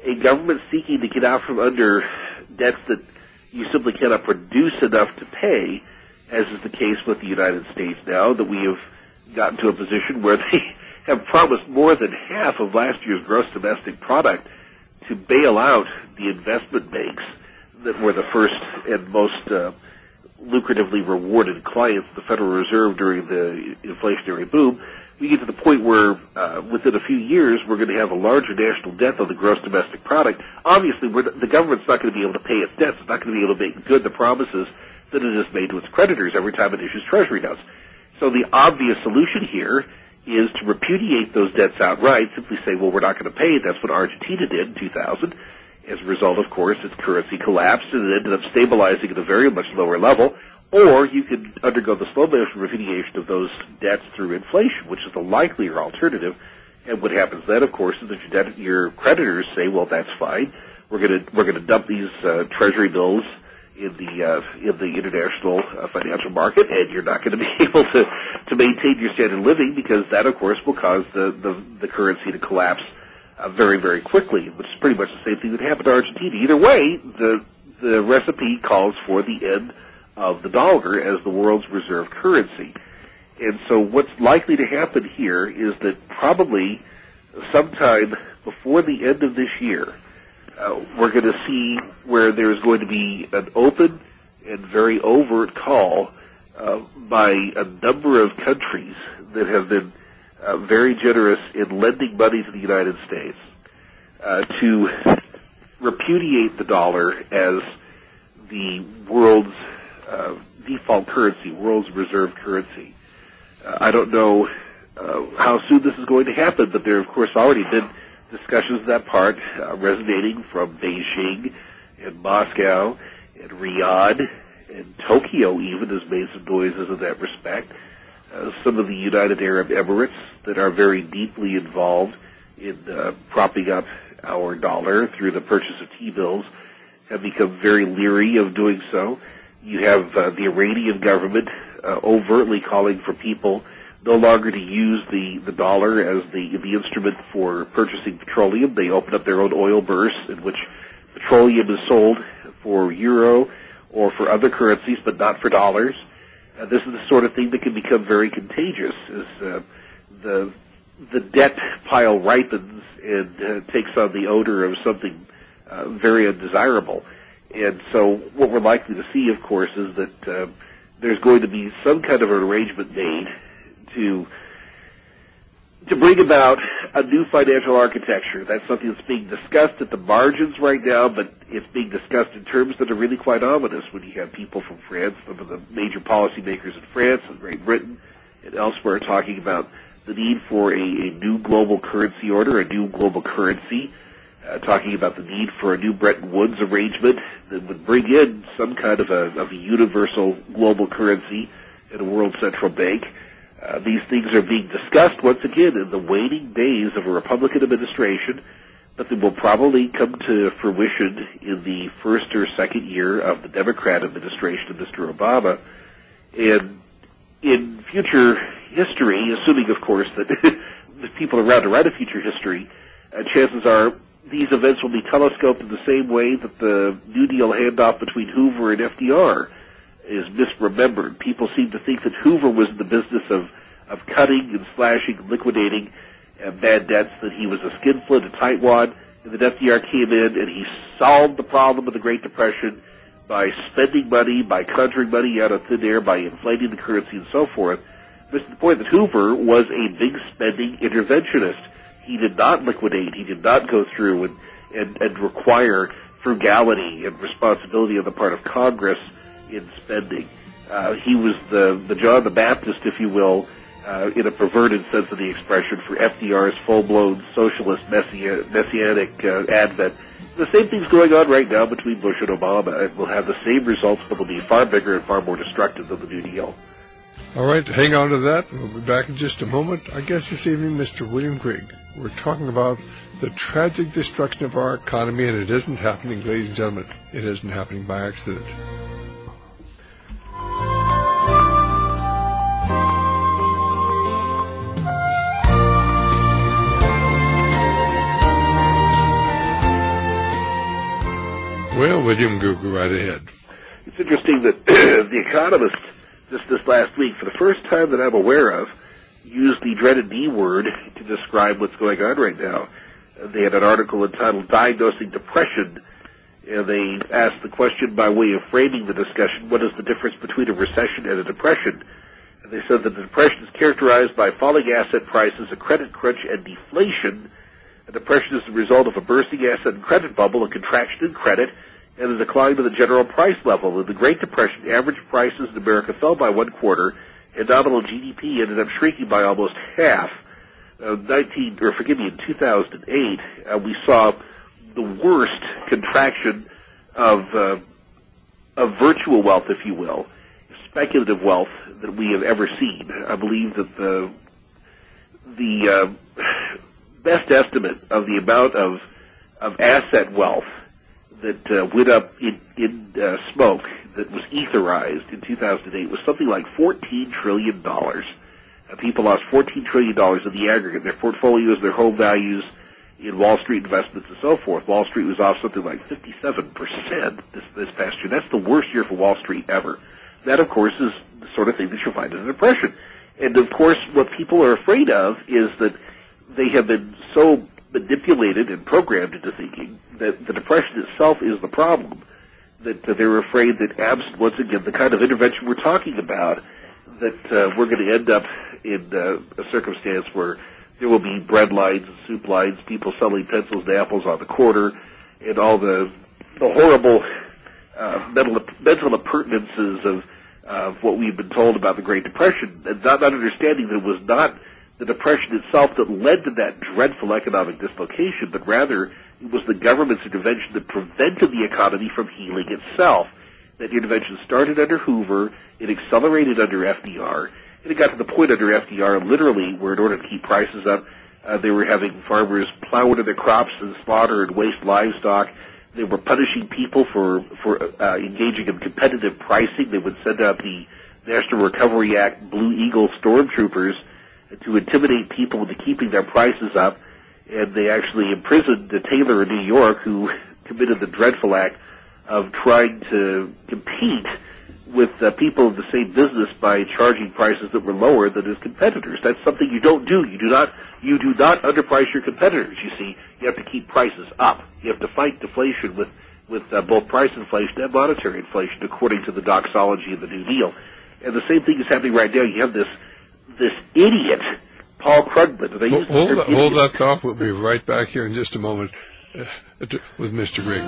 a government seeking to get out from under debts that you simply cannot produce enough to pay, as is the case with the United States now, that we have gotten to a position where they have promised more than half of last year's gross domestic product to bail out the investment banks that were the first and most lucratively rewarded clients of the Federal Reserve during the inflationary boom. We get to the point where within a few years we're going to have a larger national debt on the gross domestic product. Obviously, the government's not going to be able to pay its debts. It's not going to be able to make good the promises that it has made to its creditors every time it issues Treasury notes. So the obvious solution here is to repudiate those debts outright, simply say, well, we're not going to pay it. That's what Argentina did in 2000. As a result, of course, its currency collapsed and it ended up stabilizing at a very much lower level. Or you could undergo the slow motion repudiation of those debts through inflation, which is the likelier alternative. And what happens then, of course, is that your creditors say, well, that's fine. We're going to dump these Treasury bills in the international financial market, and you're not going to be able to maintain your standard of living, because that, of course, will cause the currency to collapse very, very quickly, which is pretty much the same thing that happened to Argentina. Either way, the recipe calls for the end of the dollar as the world's reserve currency. And so what's likely to happen here is that probably sometime before the end of this year, we're going to see where there's going to be an open and very overt call by a number of countries that have been very generous in lending money to the United States to repudiate the dollar as the world's default currency, world's reserve currency. I don't know how soon this is going to happen, but there, of course, already been discussions of that part resonating from Beijing and Moscow and Riyadh and Tokyo even has made some noises in that respect. Some of the United Arab Emirates that are very deeply involved in propping up our dollar through the purchase of T-bills have become very leery of doing so. You have the Iranian government overtly calling for people no longer to use the dollar as the instrument for purchasing petroleum. They open up their own oil bourse in which petroleum is sold for euro or for other currencies, but not for dollars. This is the sort of thing that can become very contagious as the debt pile ripens and takes on the odor of something very undesirable. And so what we're likely to see, of course, is that there's going to be some kind of an arrangement made to bring about a new financial architecture. That's something that's being discussed at the margins right now, but it's being discussed in terms that are really quite ominous when you have people from France, some of the major policymakers in France and Great Britain and elsewhere talking about the need for a new global currency order, a new global currency, talking about the need for a new Bretton Woods arrangement that would bring in some kind of a universal global currency and a world central bank. These things are being discussed once again in the waning days of a Republican administration, but they will probably come to fruition in the first or second year of the Democrat administration of Mr. Obama. And in future history, assuming, of course, that the people around to write a future history, chances are these events will be telescoped in the same way that the New Deal handoff between Hoover and FDR is misremembered. People seem to think that Hoover was in the business of cutting and slashing and liquidating bad debts, that he was a skinflint, a tightwad, and that FDR came in and he solved the problem of the Great Depression by spending money, by conjuring money out of thin air, by inflating the currency and so forth. This is the point that Hoover was a big spending interventionist. He did not liquidate. He did not go through and require frugality and responsibility on the part of Congress in spending. He was the John the Baptist, if you will, in a perverted sense of the expression, for FDR's full-blown socialist messianic advent. The same thing's going on right now between Bush and Obama. It will have the same results, but will be far bigger and far more destructive than the New Deal. All right, hang on to that. We'll be back in just a moment. Our guest this evening, Mr. William Grigg. We're talking about the tragic destruction of our economy, and it isn't happening, ladies and gentlemen. It isn't happening by accident. Well, William, go right ahead. It's interesting that The Economist, just this last week, for the first time that I'm aware of, used the dreaded D word to describe what's going on right now. They had an article entitled Diagnosing Depression, and they asked the question by way of framing the discussion, what is the difference between a recession and a depression? And they said that the depression is characterized by falling asset prices, a credit crunch, and deflation. A depression is the result of a bursting asset and credit bubble, a contraction in credit, and a decline to the general price level. In the Great Depression, average prices in America fell by 1/4, and nominal GDP ended up shrinking by almost half. In 2008, we saw the worst contraction of virtual wealth, if you will, speculative wealth that we have ever seen. I believe that the best estimate of the amount of asset wealth that went up in smoke, that was etherized in 2008, was something like $14 trillion. People lost $14 trillion in the aggregate, their portfolios, their home values, in Wall Street investments and so forth. Wall Street was off something like 57% this past year. That's the worst year for Wall Street ever. That, of course, is the sort of thing that you'll find in a depression. And, of course, what people are afraid of is that they have been so manipulated and programmed into thinking that the depression itself is the problem, that they're afraid that absent, once again, the kind of intervention we're talking about, that we're going to end up in a circumstance where there will be bread lines and soup lines, people selling pencils and apples on the corner, and all the horrible mental appurtenances of what we've been told about the Great Depression, and not understanding that it was not the Depression itself that led to that dreadful economic dislocation, but rather it was the government's intervention that prevented the economy from healing itself. That intervention started under Hoover, it accelerated under FDR, and it got to the point under FDR, literally, where in order to keep prices up, they were having farmers plow into their crops and slaughter and waste livestock. They were punishing people for engaging in competitive pricing. They would send out the National Recovery Act Blue Eagle stormtroopers to intimidate people into keeping their prices up. And they actually imprisoned Taylor in New York, who committed the dreadful act of trying to compete with people in the same business by charging prices that were lower than his competitors. That's something you don't do. You do not underprice your competitors. You see, you have to keep prices up. You have to fight deflation with both price inflation and monetary inflation, according to the doxology of the New Deal. And the same thing is happening right now. You have this idiot, Paul Krugman. Hold that thought. We'll be right back here in just a moment with Mr. Grigg.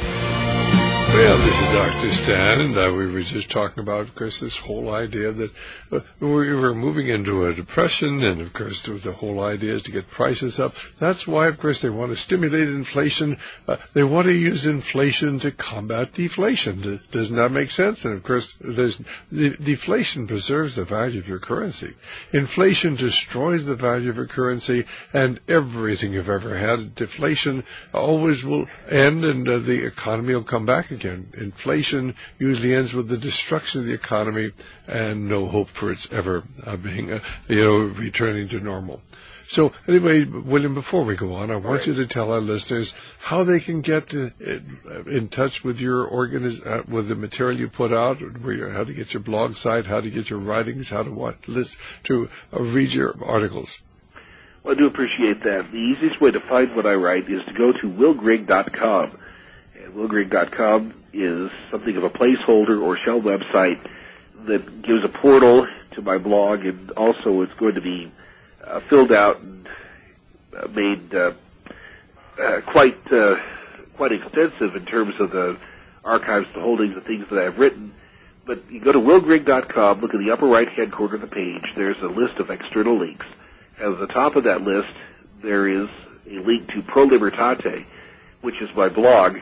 Well, this is Dr. Stan, and we were just talking about, of course, this whole idea that we were moving into a depression, and, of course, the whole idea is to get prices up. That's why, of course, they want to stimulate inflation. They want to use inflation to combat deflation. Doesn't that make sense? And, of course, deflation preserves the value of your currency. Inflation destroys the value of your currency, and everything you've ever had, deflation always will end, and the economy will come back again. Inflation usually ends with the destruction of the economy and no hope for its ever being, returning to normal. So anyway, William, before we go on, I want you to tell our listeners how they can get in touch with your with the material you put out, how to get your blog site, how to get your writings, how to read your articles. Well, I do appreciate that. The easiest way to find what I write is to go to willgrigg.com. WillGrigg.com is something of a placeholder or shell website that gives a portal to my blog, and also it's going to be filled out and made quite extensive in terms of the archives, the holdings, the things that I've written. But you go to willgrigg.com, look at the upper right-hand corner of the page. There's a list of external links. At the top of that list, there is a link to Pro Libertate, which is my blog.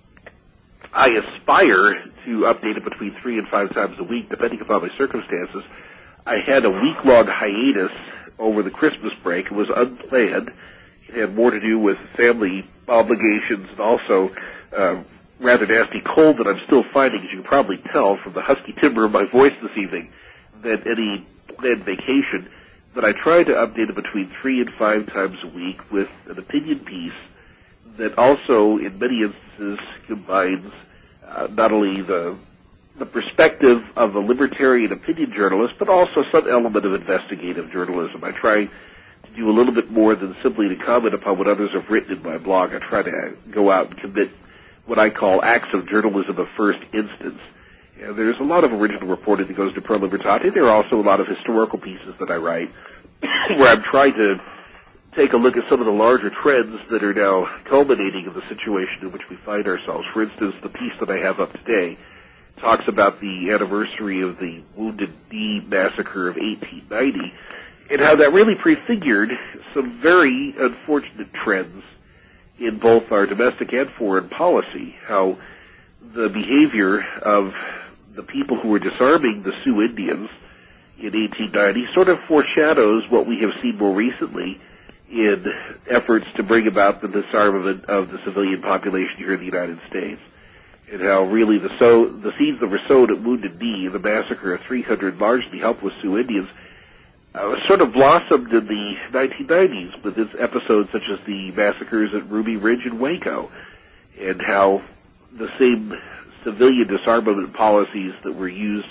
I aspire to update it between 3 and 5 times a week, depending upon my circumstances. I had a week-long hiatus over the Christmas break. It was unplanned. It had more to do with family obligations and also rather nasty cold that I'm still fighting, as you can probably tell from the husky timbre of my voice this evening, than any planned vacation. But I try to update it between 3 and 5 times a week with an opinion piece that also, in many instances, combines not only the perspective of a libertarian opinion journalist, but also some element of investigative journalism. I try to do a little bit more than simply to comment upon what others have written in my blog. I try to go out and commit what I call acts of journalism of first instance. And there's a lot of original reporting that goes to Pro Libertate. There are also a lot of historical pieces that I write where I'm trying to take a look at some of the larger trends that are now culminating in the situation in which we find ourselves. For instance, the piece that I have up today talks about the anniversary of the Wounded Knee massacre of 1890 and how that really prefigured some very unfortunate trends in both our domestic and foreign policy, how the behavior of the people who were disarming the Sioux Indians in 1890 sort of foreshadows what we have seen more recently in efforts to bring about the disarmament of the civilian population here in the United States, and how really the seeds that were sown at Wounded Knee, the massacre of 300 largely helpless Sioux Indians, sort of blossomed in the 1990s with its episodes such as the massacres at Ruby Ridge and Waco, and how the same civilian disarmament policies that were used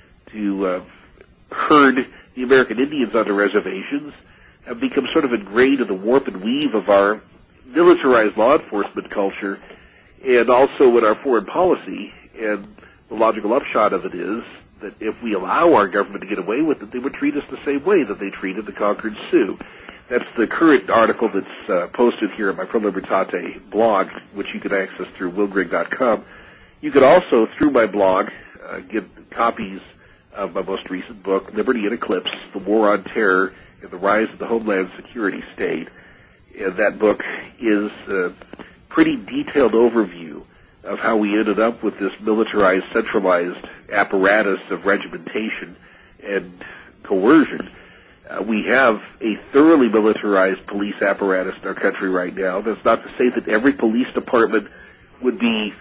to herd the American Indians on the reservations have become sort of ingrained in the warp and weave of our militarized law enforcement culture and also in our foreign policy. And the logical upshot of it is that if we allow our government to get away with it, they would treat us the same way that they treated the conquered Sioux. That's the current article that's posted here on my Pro Libertate blog, which you can access through willgrigg.com. You can also, through my blog, get copies of my most recent book, Liberty in Eclipse, The War on Terror and the Rise of the Homeland Security State. And that book is a pretty detailed overview of how we ended up with this militarized, centralized apparatus of regimentation and coercion. We have a thoroughly militarized police apparatus in our country right now. That's not to say that every police department would be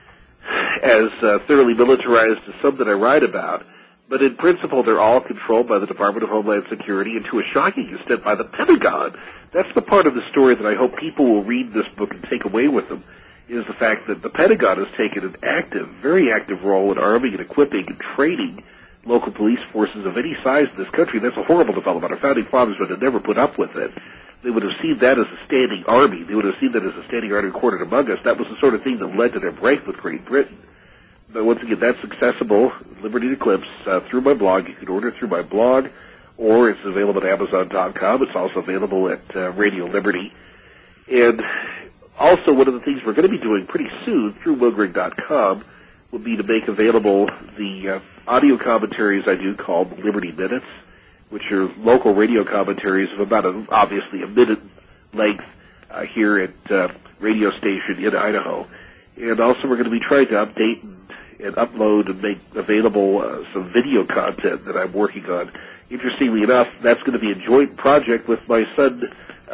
as thoroughly militarized as some that I write about, but in principle they're all controlled by the Department of Homeland Security and to a shocking extent by the Pentagon. That's the part of the story that I hope people will read this book and take away with them, is the fact that the Pentagon has taken an active, very active role in arming and equipping and training local police forces of any size in this country. That's a horrible development. Our founding fathers would have never put up with it. They would have seen that as a standing army. They would have seen that as a standing army quartered among us. That was the sort of thing that led to their break with Great Britain. But once again, that's accessible, Liberty in Eclipse, through my blog. You can order it through my blog, or it's available at Amazon.com. It's also available at Radio Liberty. And also, one of the things we're going to be doing pretty soon through willgrigg.com would be to make available the audio commentaries I do called Liberty Minutes, which are local radio commentaries of about, obviously, a minute length here at radio station in Idaho. And also we're going to be trying to update and upload and make available some video content that I'm working on. Interestingly enough, that's going to be a joint project with my son,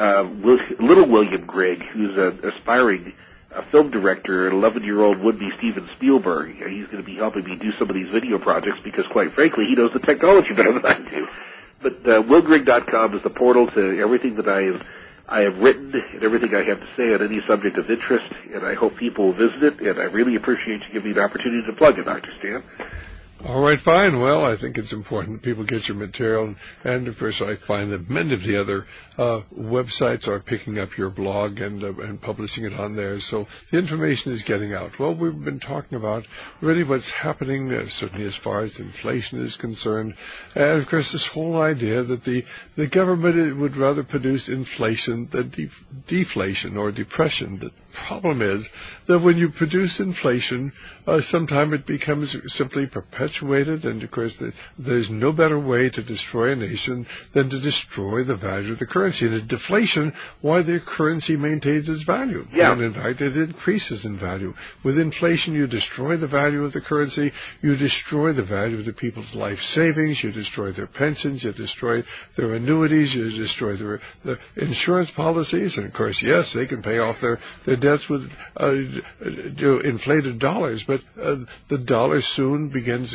Little William Grigg, who's an aspiring film director, an 11-year-old would-be Steven Spielberg. He's going to be helping me do some of these video projects because, quite frankly, he knows the technology better than I do. But willgrigg.com is the portal to everything that I have written and everything I have to say on any subject of interest, and I hope people will visit it, and I really appreciate you giving me the opportunity to plug it, Dr. Stan. All right, fine. Well, I think it's important that people get your material, and of course I find that many of the other websites are picking up your blog and publishing it on there, so the information is getting out. Well, we've been talking about really what's happening, certainly as far as inflation is concerned, and of course this whole idea that the government would rather produce inflation than deflation or depression. The problem is that when you produce inflation, sometimes it becomes simply perpetuated, and of course there's no better way to destroy a nation than to destroy the value of the currency. And in deflation, why the currency maintains its value. Yeah. And in fact, it increases in value. With inflation, you destroy the value of the currency, you destroy the value of the people's life savings, you destroy their pensions, you destroy their annuities, you destroy their insurance policies, and of course, yes, they can pay off their debts with inflated dollars, but the dollar soon begins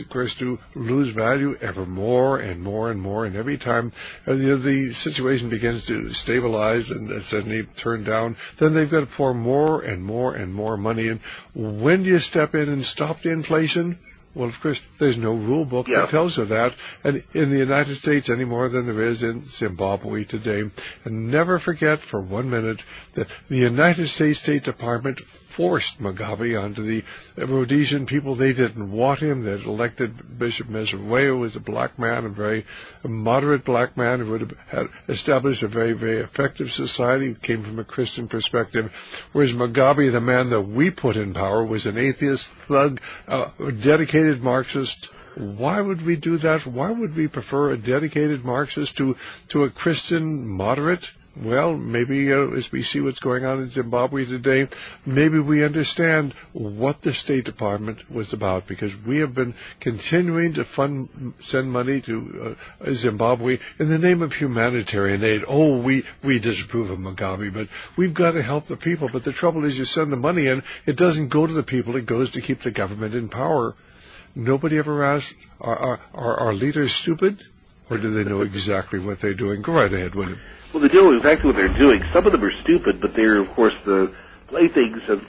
of course, do lose value ever more and more and more. And every time the situation begins to stabilize and suddenly turn down, then they've got to pour more and more and more money in. When do you step in and stop the inflation? Well, of course, there's no rule book that tells you that, and in the United States any more than there is in Zimbabwe today. And never forget for 1 minute that the United States State Department forced Mugabe onto the Rhodesian people. They didn't want him. They had elected Bishop Meziweo, who was a black man, a very moderate black man who would have had established a very, very effective society, who came from a Christian perspective, whereas Mugabe, the man that we put in power, was an atheist, thug, dedicated Marxist. Why would we do that? Why would we prefer a dedicated Marxist to a Christian moderate? Well, maybe as we see what's going on in Zimbabwe today, maybe we understand what the State Department was about, because we have been continuing to send money to Zimbabwe in the name of humanitarian aid. Oh, we disapprove of Mugabe, but we've got to help the people. But the trouble is, you send the money in, it doesn't go to the people, it goes to keep the government in power. Nobody ever asked, are our leaders stupid? Or do they know exactly what they're doing? Go right ahead, William. Well, they know exactly what they're doing. Some of them are stupid, but they're, of course, the playthings of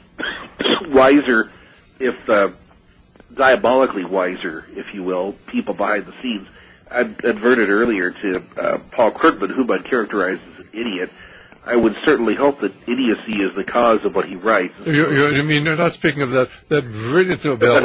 wiser, if diabolically wiser, if you will, people behind the scenes. I adverted earlier to Paul Krugman, whom I'd characterize as an idiot. I would certainly hope that idiocy is the cause of what he writes. You mean you're not speaking of that brilliant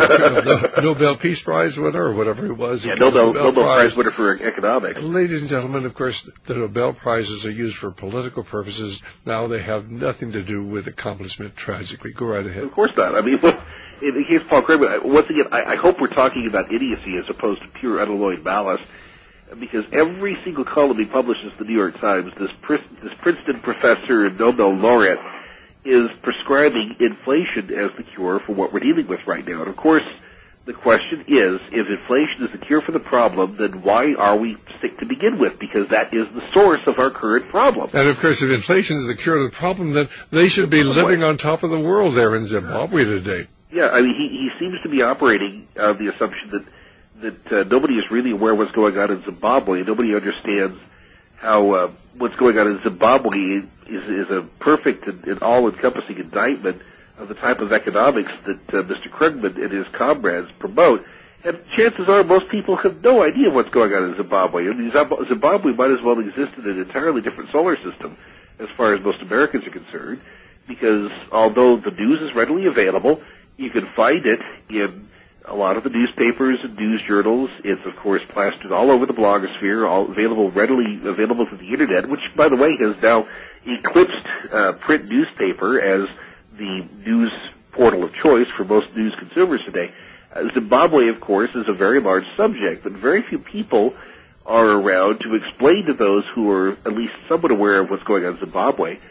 Nobel Peace Prize winner or whatever it was? Yeah, Nobel Prize winner for economics. Ladies and gentlemen, of course, the Nobel Prizes are used for political purposes. Now they have nothing to do with accomplishment, tragically. Go right ahead. Of course not. I mean, in the case of Paul Krugman, once again, I hope we're talking about idiocy as opposed to pure unalloyed malice, because every single column he publishes in the New York Times, this Princeton professor and Nobel laureate is prescribing inflation as the cure for what we're dealing with right now. And, of course, the question is, if inflation is the cure for the problem, then why are we sick to begin with? Because that is the source of our current problem. And, of course, if inflation is the cure to the problem, then they should be living on top of the world there in Zimbabwe today. Yeah, I mean, he seems to be operating on the assumption that nobody is really aware of what's going on in Zimbabwe. Nobody understands how what's going on in Zimbabwe is a perfect and all-encompassing indictment of the type of economics that Mr. Krugman and his comrades promote. And chances are most people have no idea what's going on in Zimbabwe. I mean, Zimbabwe might as well exist in an entirely different solar system as far as most Americans are concerned, because although the news is readily available, you can find it in a lot of the newspapers and news journals. It's, of course, plastered all over the blogosphere, readily available through the Internet, which, by the way, has now eclipsed print newspaper as the news portal of choice for most news consumers today. Zimbabwe, of course, is a very large subject, but very few people are around to explain to those who are at least somewhat aware of what's going on in Zimbabwe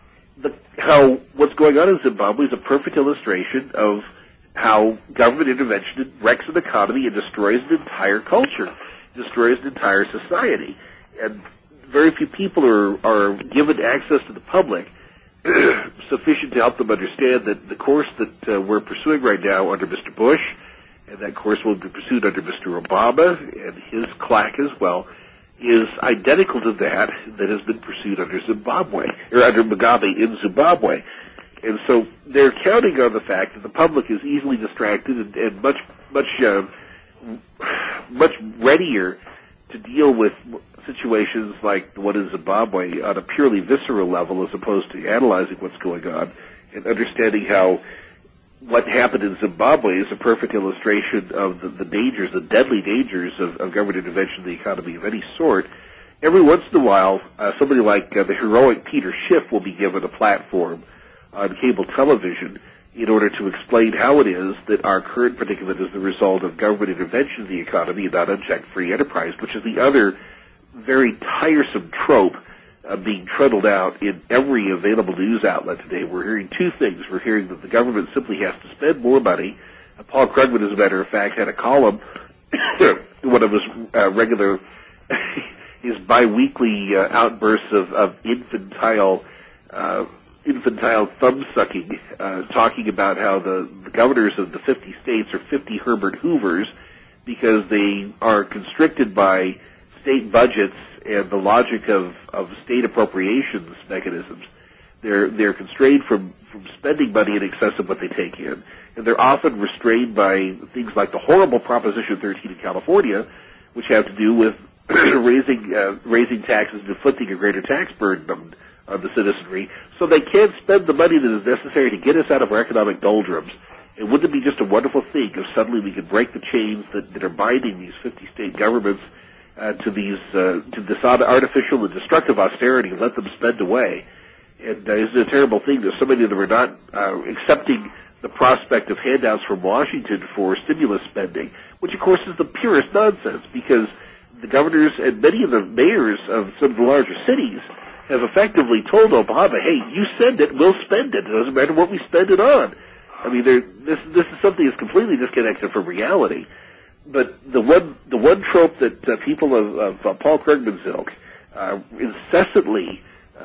how what's going on in Zimbabwe is a perfect illustration of how government intervention wrecks an economy and destroys an entire culture, destroys an entire society. And very few people are given access to the public sufficient to help them understand that the course that we're pursuing right now under Mr. Bush, and that course will be pursued under Mr. Obama and his claque as well, is identical to that has been pursued under Zimbabwe, or under Mugabe in Zimbabwe. And so they're counting on the fact that the public is easily distracted and much readier to deal with situations like the one in Zimbabwe on a purely visceral level, as opposed to analyzing what's going on and understanding how what happened in Zimbabwe is a perfect illustration of the dangers, the deadly dangers of government intervention in the economy of any sort. Every once in a while, somebody like the heroic Peter Schiff will be given a platform on cable television in order to explain how it is that our current predicament is the result of government intervention in the economy and not unchecked free enterprise, which is the other very tiresome trope being trundled out in every available news outlet today. We're hearing two things. We're hearing that the government simply has to spend more money. Paul Krugman, as a matter of fact, had a column, one of his regular, his biweekly outbursts of infantile thumb-sucking, talking about how the governors of the 50 states are 50 Herbert Hoovers, because they are constricted by state budgets and the logic of state appropriations mechanisms. They're constrained from spending money in excess of what they take in, and they're often restrained by things like the horrible Proposition 13 in California, which have to do with raising taxes and inflicting a greater tax burden on the citizenry, so they can't spend the money that is necessary to get us out of our economic doldrums. And wouldn't it be just a wonderful thing if suddenly we could break the chains that are binding these 50 state governments to this artificial and destructive austerity and let them spend away? And it's a terrible thing that so many of them are not accepting the prospect of handouts from Washington for stimulus spending, which of course is the purest nonsense, because the governors and many of the mayors of some of the larger cities have effectively told Obama, hey, you send it, we'll spend it. It doesn't matter what we spend it on. I mean, this is something that's completely disconnected from reality. But the one trope that people of Paul Krugman's ilk incessantly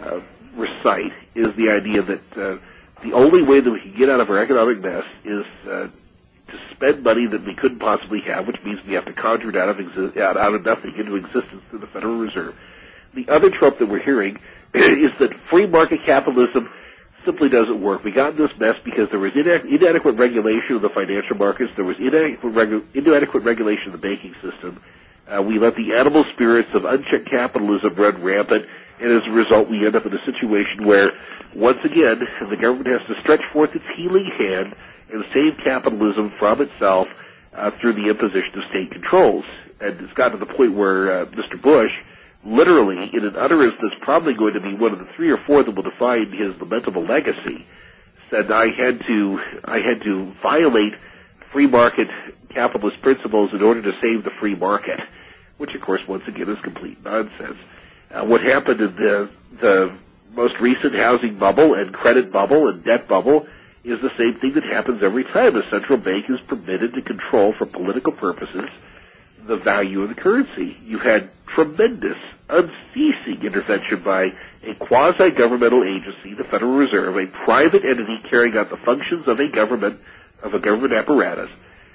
recite is the idea that the only way that we can get out of our economic mess is to spend money that we couldn't possibly have, which means we have to conjure it out of nothing into existence through the Federal Reserve. The other trope that we're hearing is that free market capitalism simply doesn't work. We got in this mess because there was inadequate regulation of the financial markets. There was inadequate regulation of the banking system. We let the animal spirits of unchecked capitalism run rampant, and as a result, we end up in a situation where, once again, the government has to stretch forth its healing hand and save capitalism from itself through the imposition of state controls. And it's gotten to the point where Mr. Bush, literally, in an utterance that's probably going to be one of the 3 or 4 that will define his lamentable legacy, said, I had to violate free market capitalist principles in order to save the free market, which, of course, once again is complete nonsense. What happened in the most recent housing bubble and credit bubble and debt bubble is the same thing that happens every time a central bank is permitted to control for political purposes the value of the currency. You had tremendous, unceasing intervention by a quasi-governmental agency, the Federal Reserve, a private entity carrying out the functions of a government apparatus,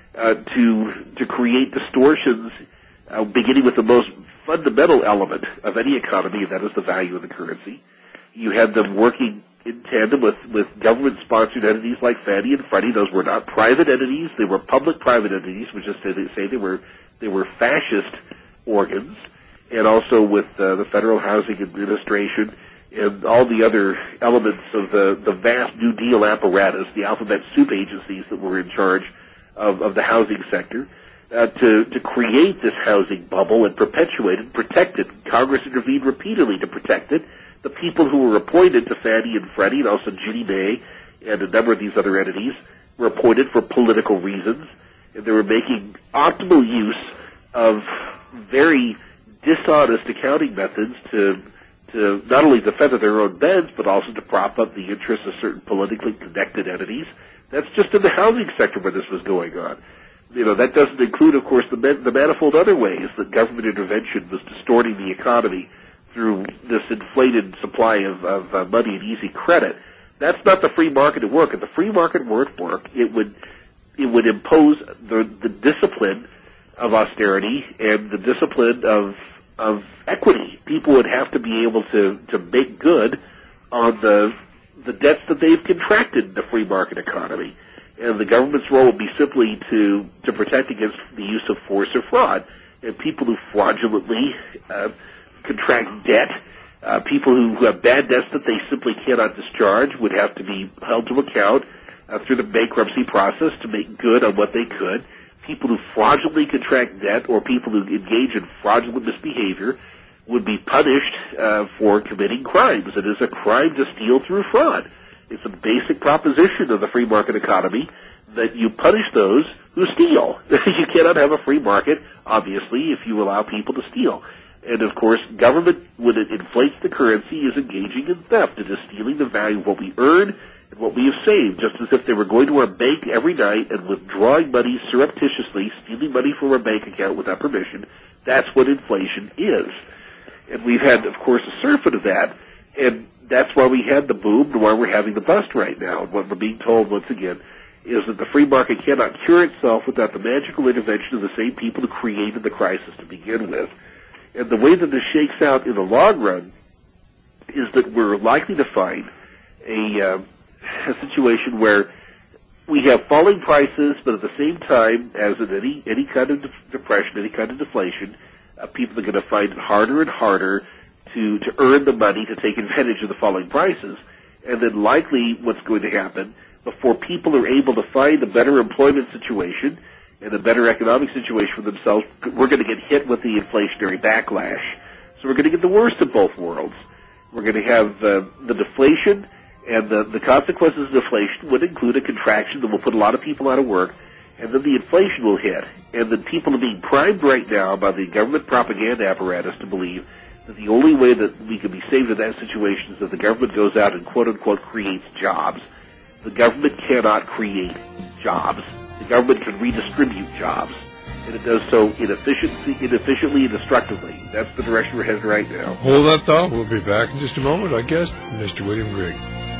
to create distortions, beginning with the most fundamental element of any economy, and that is the value of the currency. You had them working in tandem with government-sponsored entities like Fannie and Freddie. Those were not private entities; they were public-private entities, which is to say they were fascist organs, and also with the Federal Housing Administration and all the other elements of the vast New Deal apparatus, the alphabet soup agencies that were in charge of the housing sector, to create this housing bubble and perpetuate it, protect it. Congress intervened repeatedly to protect it. The people who were appointed to Fannie and Freddie, and also Ginnie Mae and a number of these other entities, were appointed for political reasons, and they were making optimal use of very dishonest accounting methods to not only defend their own beds, but also to prop up the interests of certain politically connected entities. That's just in the housing sector where this was going on. You know, that doesn't include, of course, the manifold other ways that government intervention was distorting the economy through this inflated supply of money and easy credit. That's not the free market at work. If the free market were at work, it would impose the discipline of austerity and the discipline of equity. People would have to be able to make good on the debts that they've contracted in the free market economy. And the government's role would be simply to protect against the use of force or fraud. And people who fraudulently contract debt, people who have bad debts that they simply cannot discharge would have to be held to account through the bankruptcy process to make good on what they could. People who fraudulently contract debt or people who engage in fraudulent misbehavior would be punished for committing crimes. It is a crime to steal through fraud. It's a basic proposition of the free market economy that you punish those who steal. You cannot have a free market, obviously, if you allow people to steal. And, of course, government, when it inflates the currency, is engaging in theft. It is stealing the value of what we earn and what we have saved, just as if they were going to our bank every night and withdrawing money surreptitiously, stealing money from our bank account without permission. That's what inflation is. And we've had, of course, a surfeit of that, and that's why we had the boom and why we're having the bust right now. And what we're being told, once again, is that the free market cannot cure itself without the magical intervention of the same people who created the crisis to begin with. And the way that this shakes out in the long run is that we're likely to find a situation where we have falling prices, but at the same time, as in any kind of depression, any kind of deflation, people are going to find it harder and harder to earn the money to take advantage of the falling prices. And then likely what's going to happen, before people are able to find a better employment situation and a better economic situation for themselves, we're going to get hit with the inflationary backlash. So we're going to get the worst of both worlds. We're going to have the deflation, and the consequences of deflation would include a contraction that will put a lot of people out of work, and then the inflation will hit. And then people are being primed right now by the government propaganda apparatus to believe that the only way that we can be saved in that situation is that the government goes out and quote-unquote creates jobs. The government cannot create jobs. The government can redistribute jobs, and it does so inefficiently and destructively. That's the direction we're headed right now. Hold that thought. We'll be back in just a moment. Our guest, Mr. William Grigg.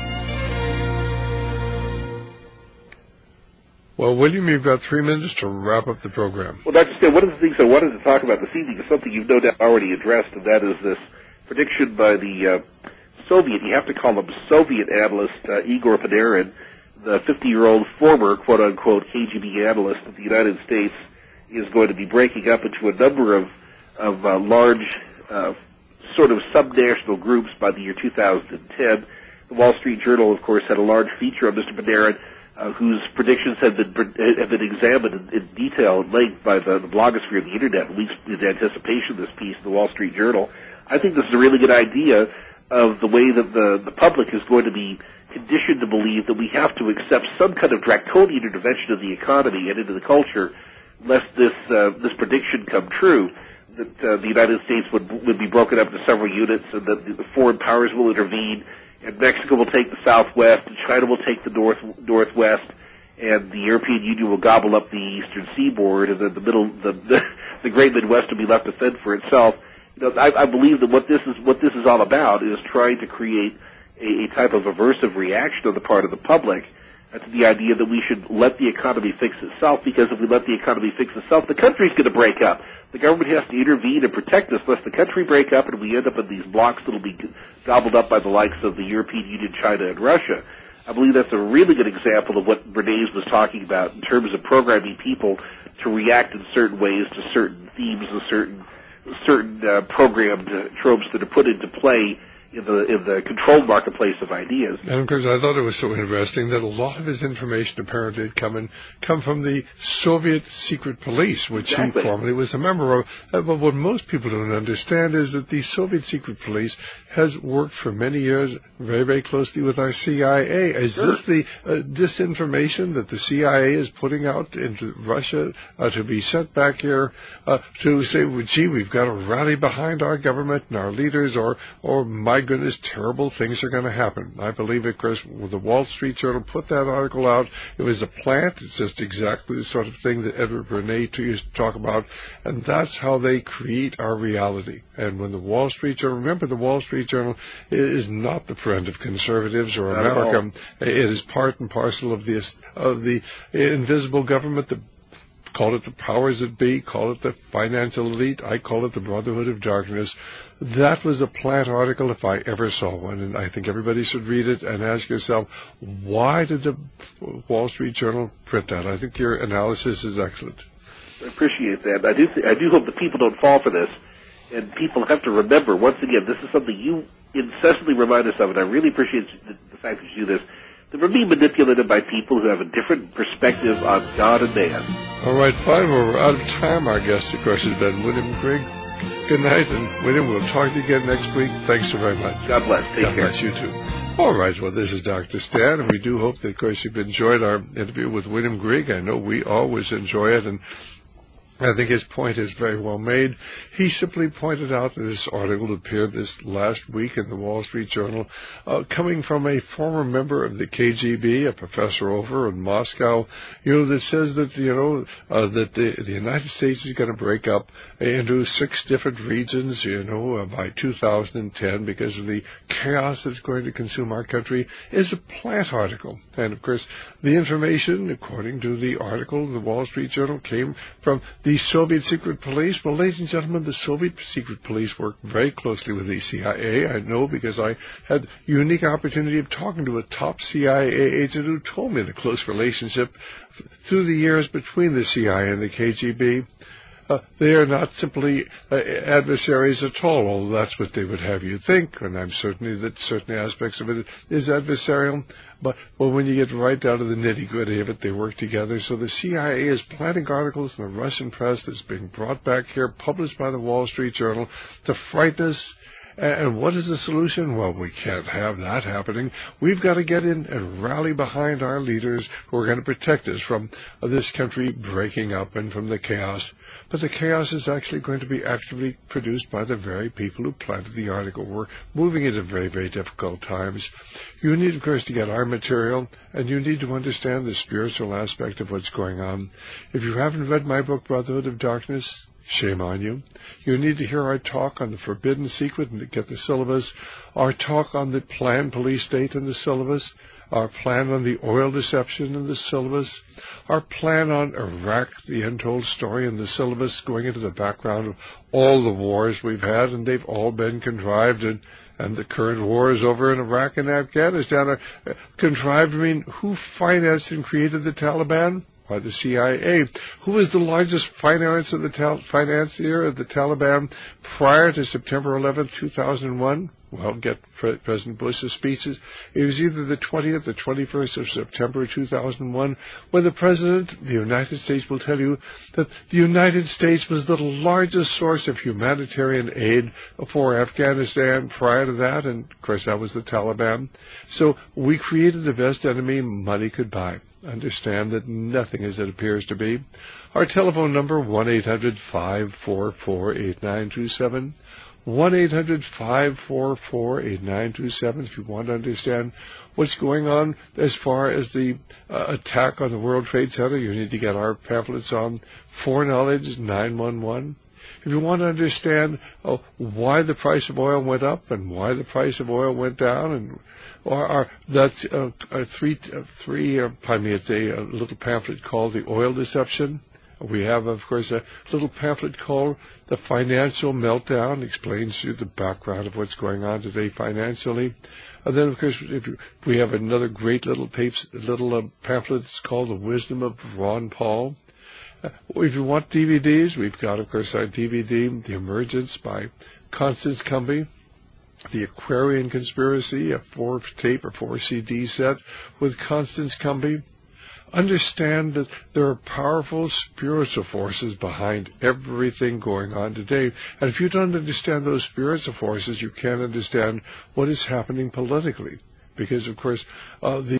Well, William, you've got 3 minutes to wrap up the program. Well, Dr. Stan, one of the things I wanted to talk about this evening is something you've no doubt already addressed, and that is this prediction by the Soviet, you have to call him Soviet analyst, Igor Panarin, the 50-year-old former, quote-unquote, KGB analyst that the United States is going to be breaking up into a number of large sort of subnational groups by the year 2010. The Wall Street Journal, of course, had a large feature on Mr. Panarin, whose predictions have been examined in detail and length by the blogosphere of the Internet, weeks in anticipation of this piece in the Wall Street Journal. I think this is a really good idea of the way that the public is going to be conditioned to believe that we have to accept some kind of draconian intervention of the economy and into the culture, lest this prediction come true, that the United States would be broken up into several units, and that the foreign powers will intervene, and Mexico will take the Southwest, and China will take the Northwest, and the European Union will gobble up the Eastern Seaboard, and then the Great Midwest will be left to fend for itself. You know, I believe that what this is all about is trying to create a type of aversive reaction on the part of the public to the idea that we should let the economy fix itself, because if we let the economy fix itself, the country's going to break up. The government has to intervene and protect us, lest the country break up and we end up in these blocks that will be gobbled up by the likes of the European Union, China, and Russia. I believe that's a really good example of what Bernays was talking about in terms of programming people to react in certain ways to certain themes and certain programmed tropes that are put into play in the controlled marketplace of ideas. And of course, I thought it was so interesting that a lot of his information apparently had come from the Soviet secret police, which he formerly was a member of. But what most people don't understand is that the Soviet secret police has worked for many years very, very closely with our CIA. Is this the disinformation that the CIA is putting out into Russia to be sent back here to say, well, gee, we've got to rally behind our government and our leaders, or my goodness, terrible things are going to happen? I believe, of course, the Wall Street Journal put that article out. It was a plant. It's just exactly the sort of thing that Edward Bernays used to talk about, and that's how they create our reality. And when the Wall Street Journal, remember, the Wall Street Journal is not the friend of conservatives or America. It is part and parcel of the invisible government, call it the powers that be, call it the financial elite, I call it the Brotherhood of Darkness. That was a plant article if I ever saw one, and I think everybody should read it and ask yourself, why did the Wall Street Journal print that? I think your analysis is excellent. I appreciate that. I do hope that people don't fall for this, and people have to remember, once again, this is something you incessantly remind us of, and I really appreciate the fact that you do this, that we're being manipulated by people who have a different perspective on God and man. All right, fine. Well, we're out of time. Our guest, of course, has been William Grigg. Good night, and William, we'll talk to you again next week. Thanks so very much. God bless. Take care. God bless you, too. All right, well, this is Dr. Stan, and we do hope that, of course, you've enjoyed our interview with William Grigg. I know we always enjoy it, and I think his point is very well made. He simply pointed out that this article appeared this last week in the Wall Street Journal, coming from a former member of the KGB, a professor over in Moscow, that says that, that the United States is going to break up into 6 different regions, by 2010 because of the chaos that's going to consume our country, is a plant article. And, of course, the information, according to the article in the Wall Street Journal, came from the Soviet secret police. Well, ladies and gentlemen, the Soviet secret police worked very closely with the CIA. I know because I had unique opportunity of talking to a top CIA agent who told me the close relationship through the years between the CIA and the KGB. They are not simply adversaries at all, although that's what they would have you think, and I'm certainly that certain aspects of it is adversarial. But when you get right down to the nitty-gritty of it, they work together. So the CIA is planting articles in the Russian press that's being brought back here, published by the Wall Street Journal, to frighten us. And what is the solution? Well, we can't have that happening. We've got to get in and rally behind our leaders who are going to protect us from this country breaking up and from the chaos. But the chaos is actually going to be actively produced by the very people who planted the article. We're moving into very, very difficult times. You need, of course, to get our material, and you need to understand the spiritual aspect of what's going on. If you haven't read my book, Brotherhood of Darkness, shame on you. You need to hear our talk on the Forbidden Secret and to get the syllabus, our talk on the planned police state and the syllabus, our plan on the oil deception and the syllabus, our plan on Iraq, the untold story and the syllabus, going into the background of all the wars we've had, and they've all been contrived, and the current wars over in Iraq and Afghanistan are contrived. I mean, who financed and created the Taliban? By the CIA. Who was the largest financier of the Taliban prior to September 11th, 2001? Well, get President Bush's speeches. It was either the 20th or 21st of September 2001, where the President of the United States will tell you that the United States was the largest source of humanitarian aid for Afghanistan prior to that, and, of course, that was the Taliban. So we created the best enemy money could buy. Understand that nothing is as it appears to be. Our telephone number, 1-800-544-8927. 1-800-544-8927 if you want to understand what's going on as far as the attack on the World Trade Center. You need to get our pamphlets on Foreknowledge 911. If you want to understand why the price of oil went up and why the price of oil went down, it's a little pamphlet called The Oil Deception. We have, of course, a little pamphlet called The Financial Meltdown, explains to you the background of what's going on today financially. And then, of course, we have another great little pamphlet called The Wisdom of Ron Paul. If you want DVDs, we've got, of course, our DVD, The Emergence by Constance Cumby, The Aquarian Conspiracy, a 4-tape or 4-CD set with Constance Cumby. Understand that there are powerful spiritual forces behind everything going on today. And if you don't understand those spiritual forces, you can't understand what is happening politically. Because, of course, the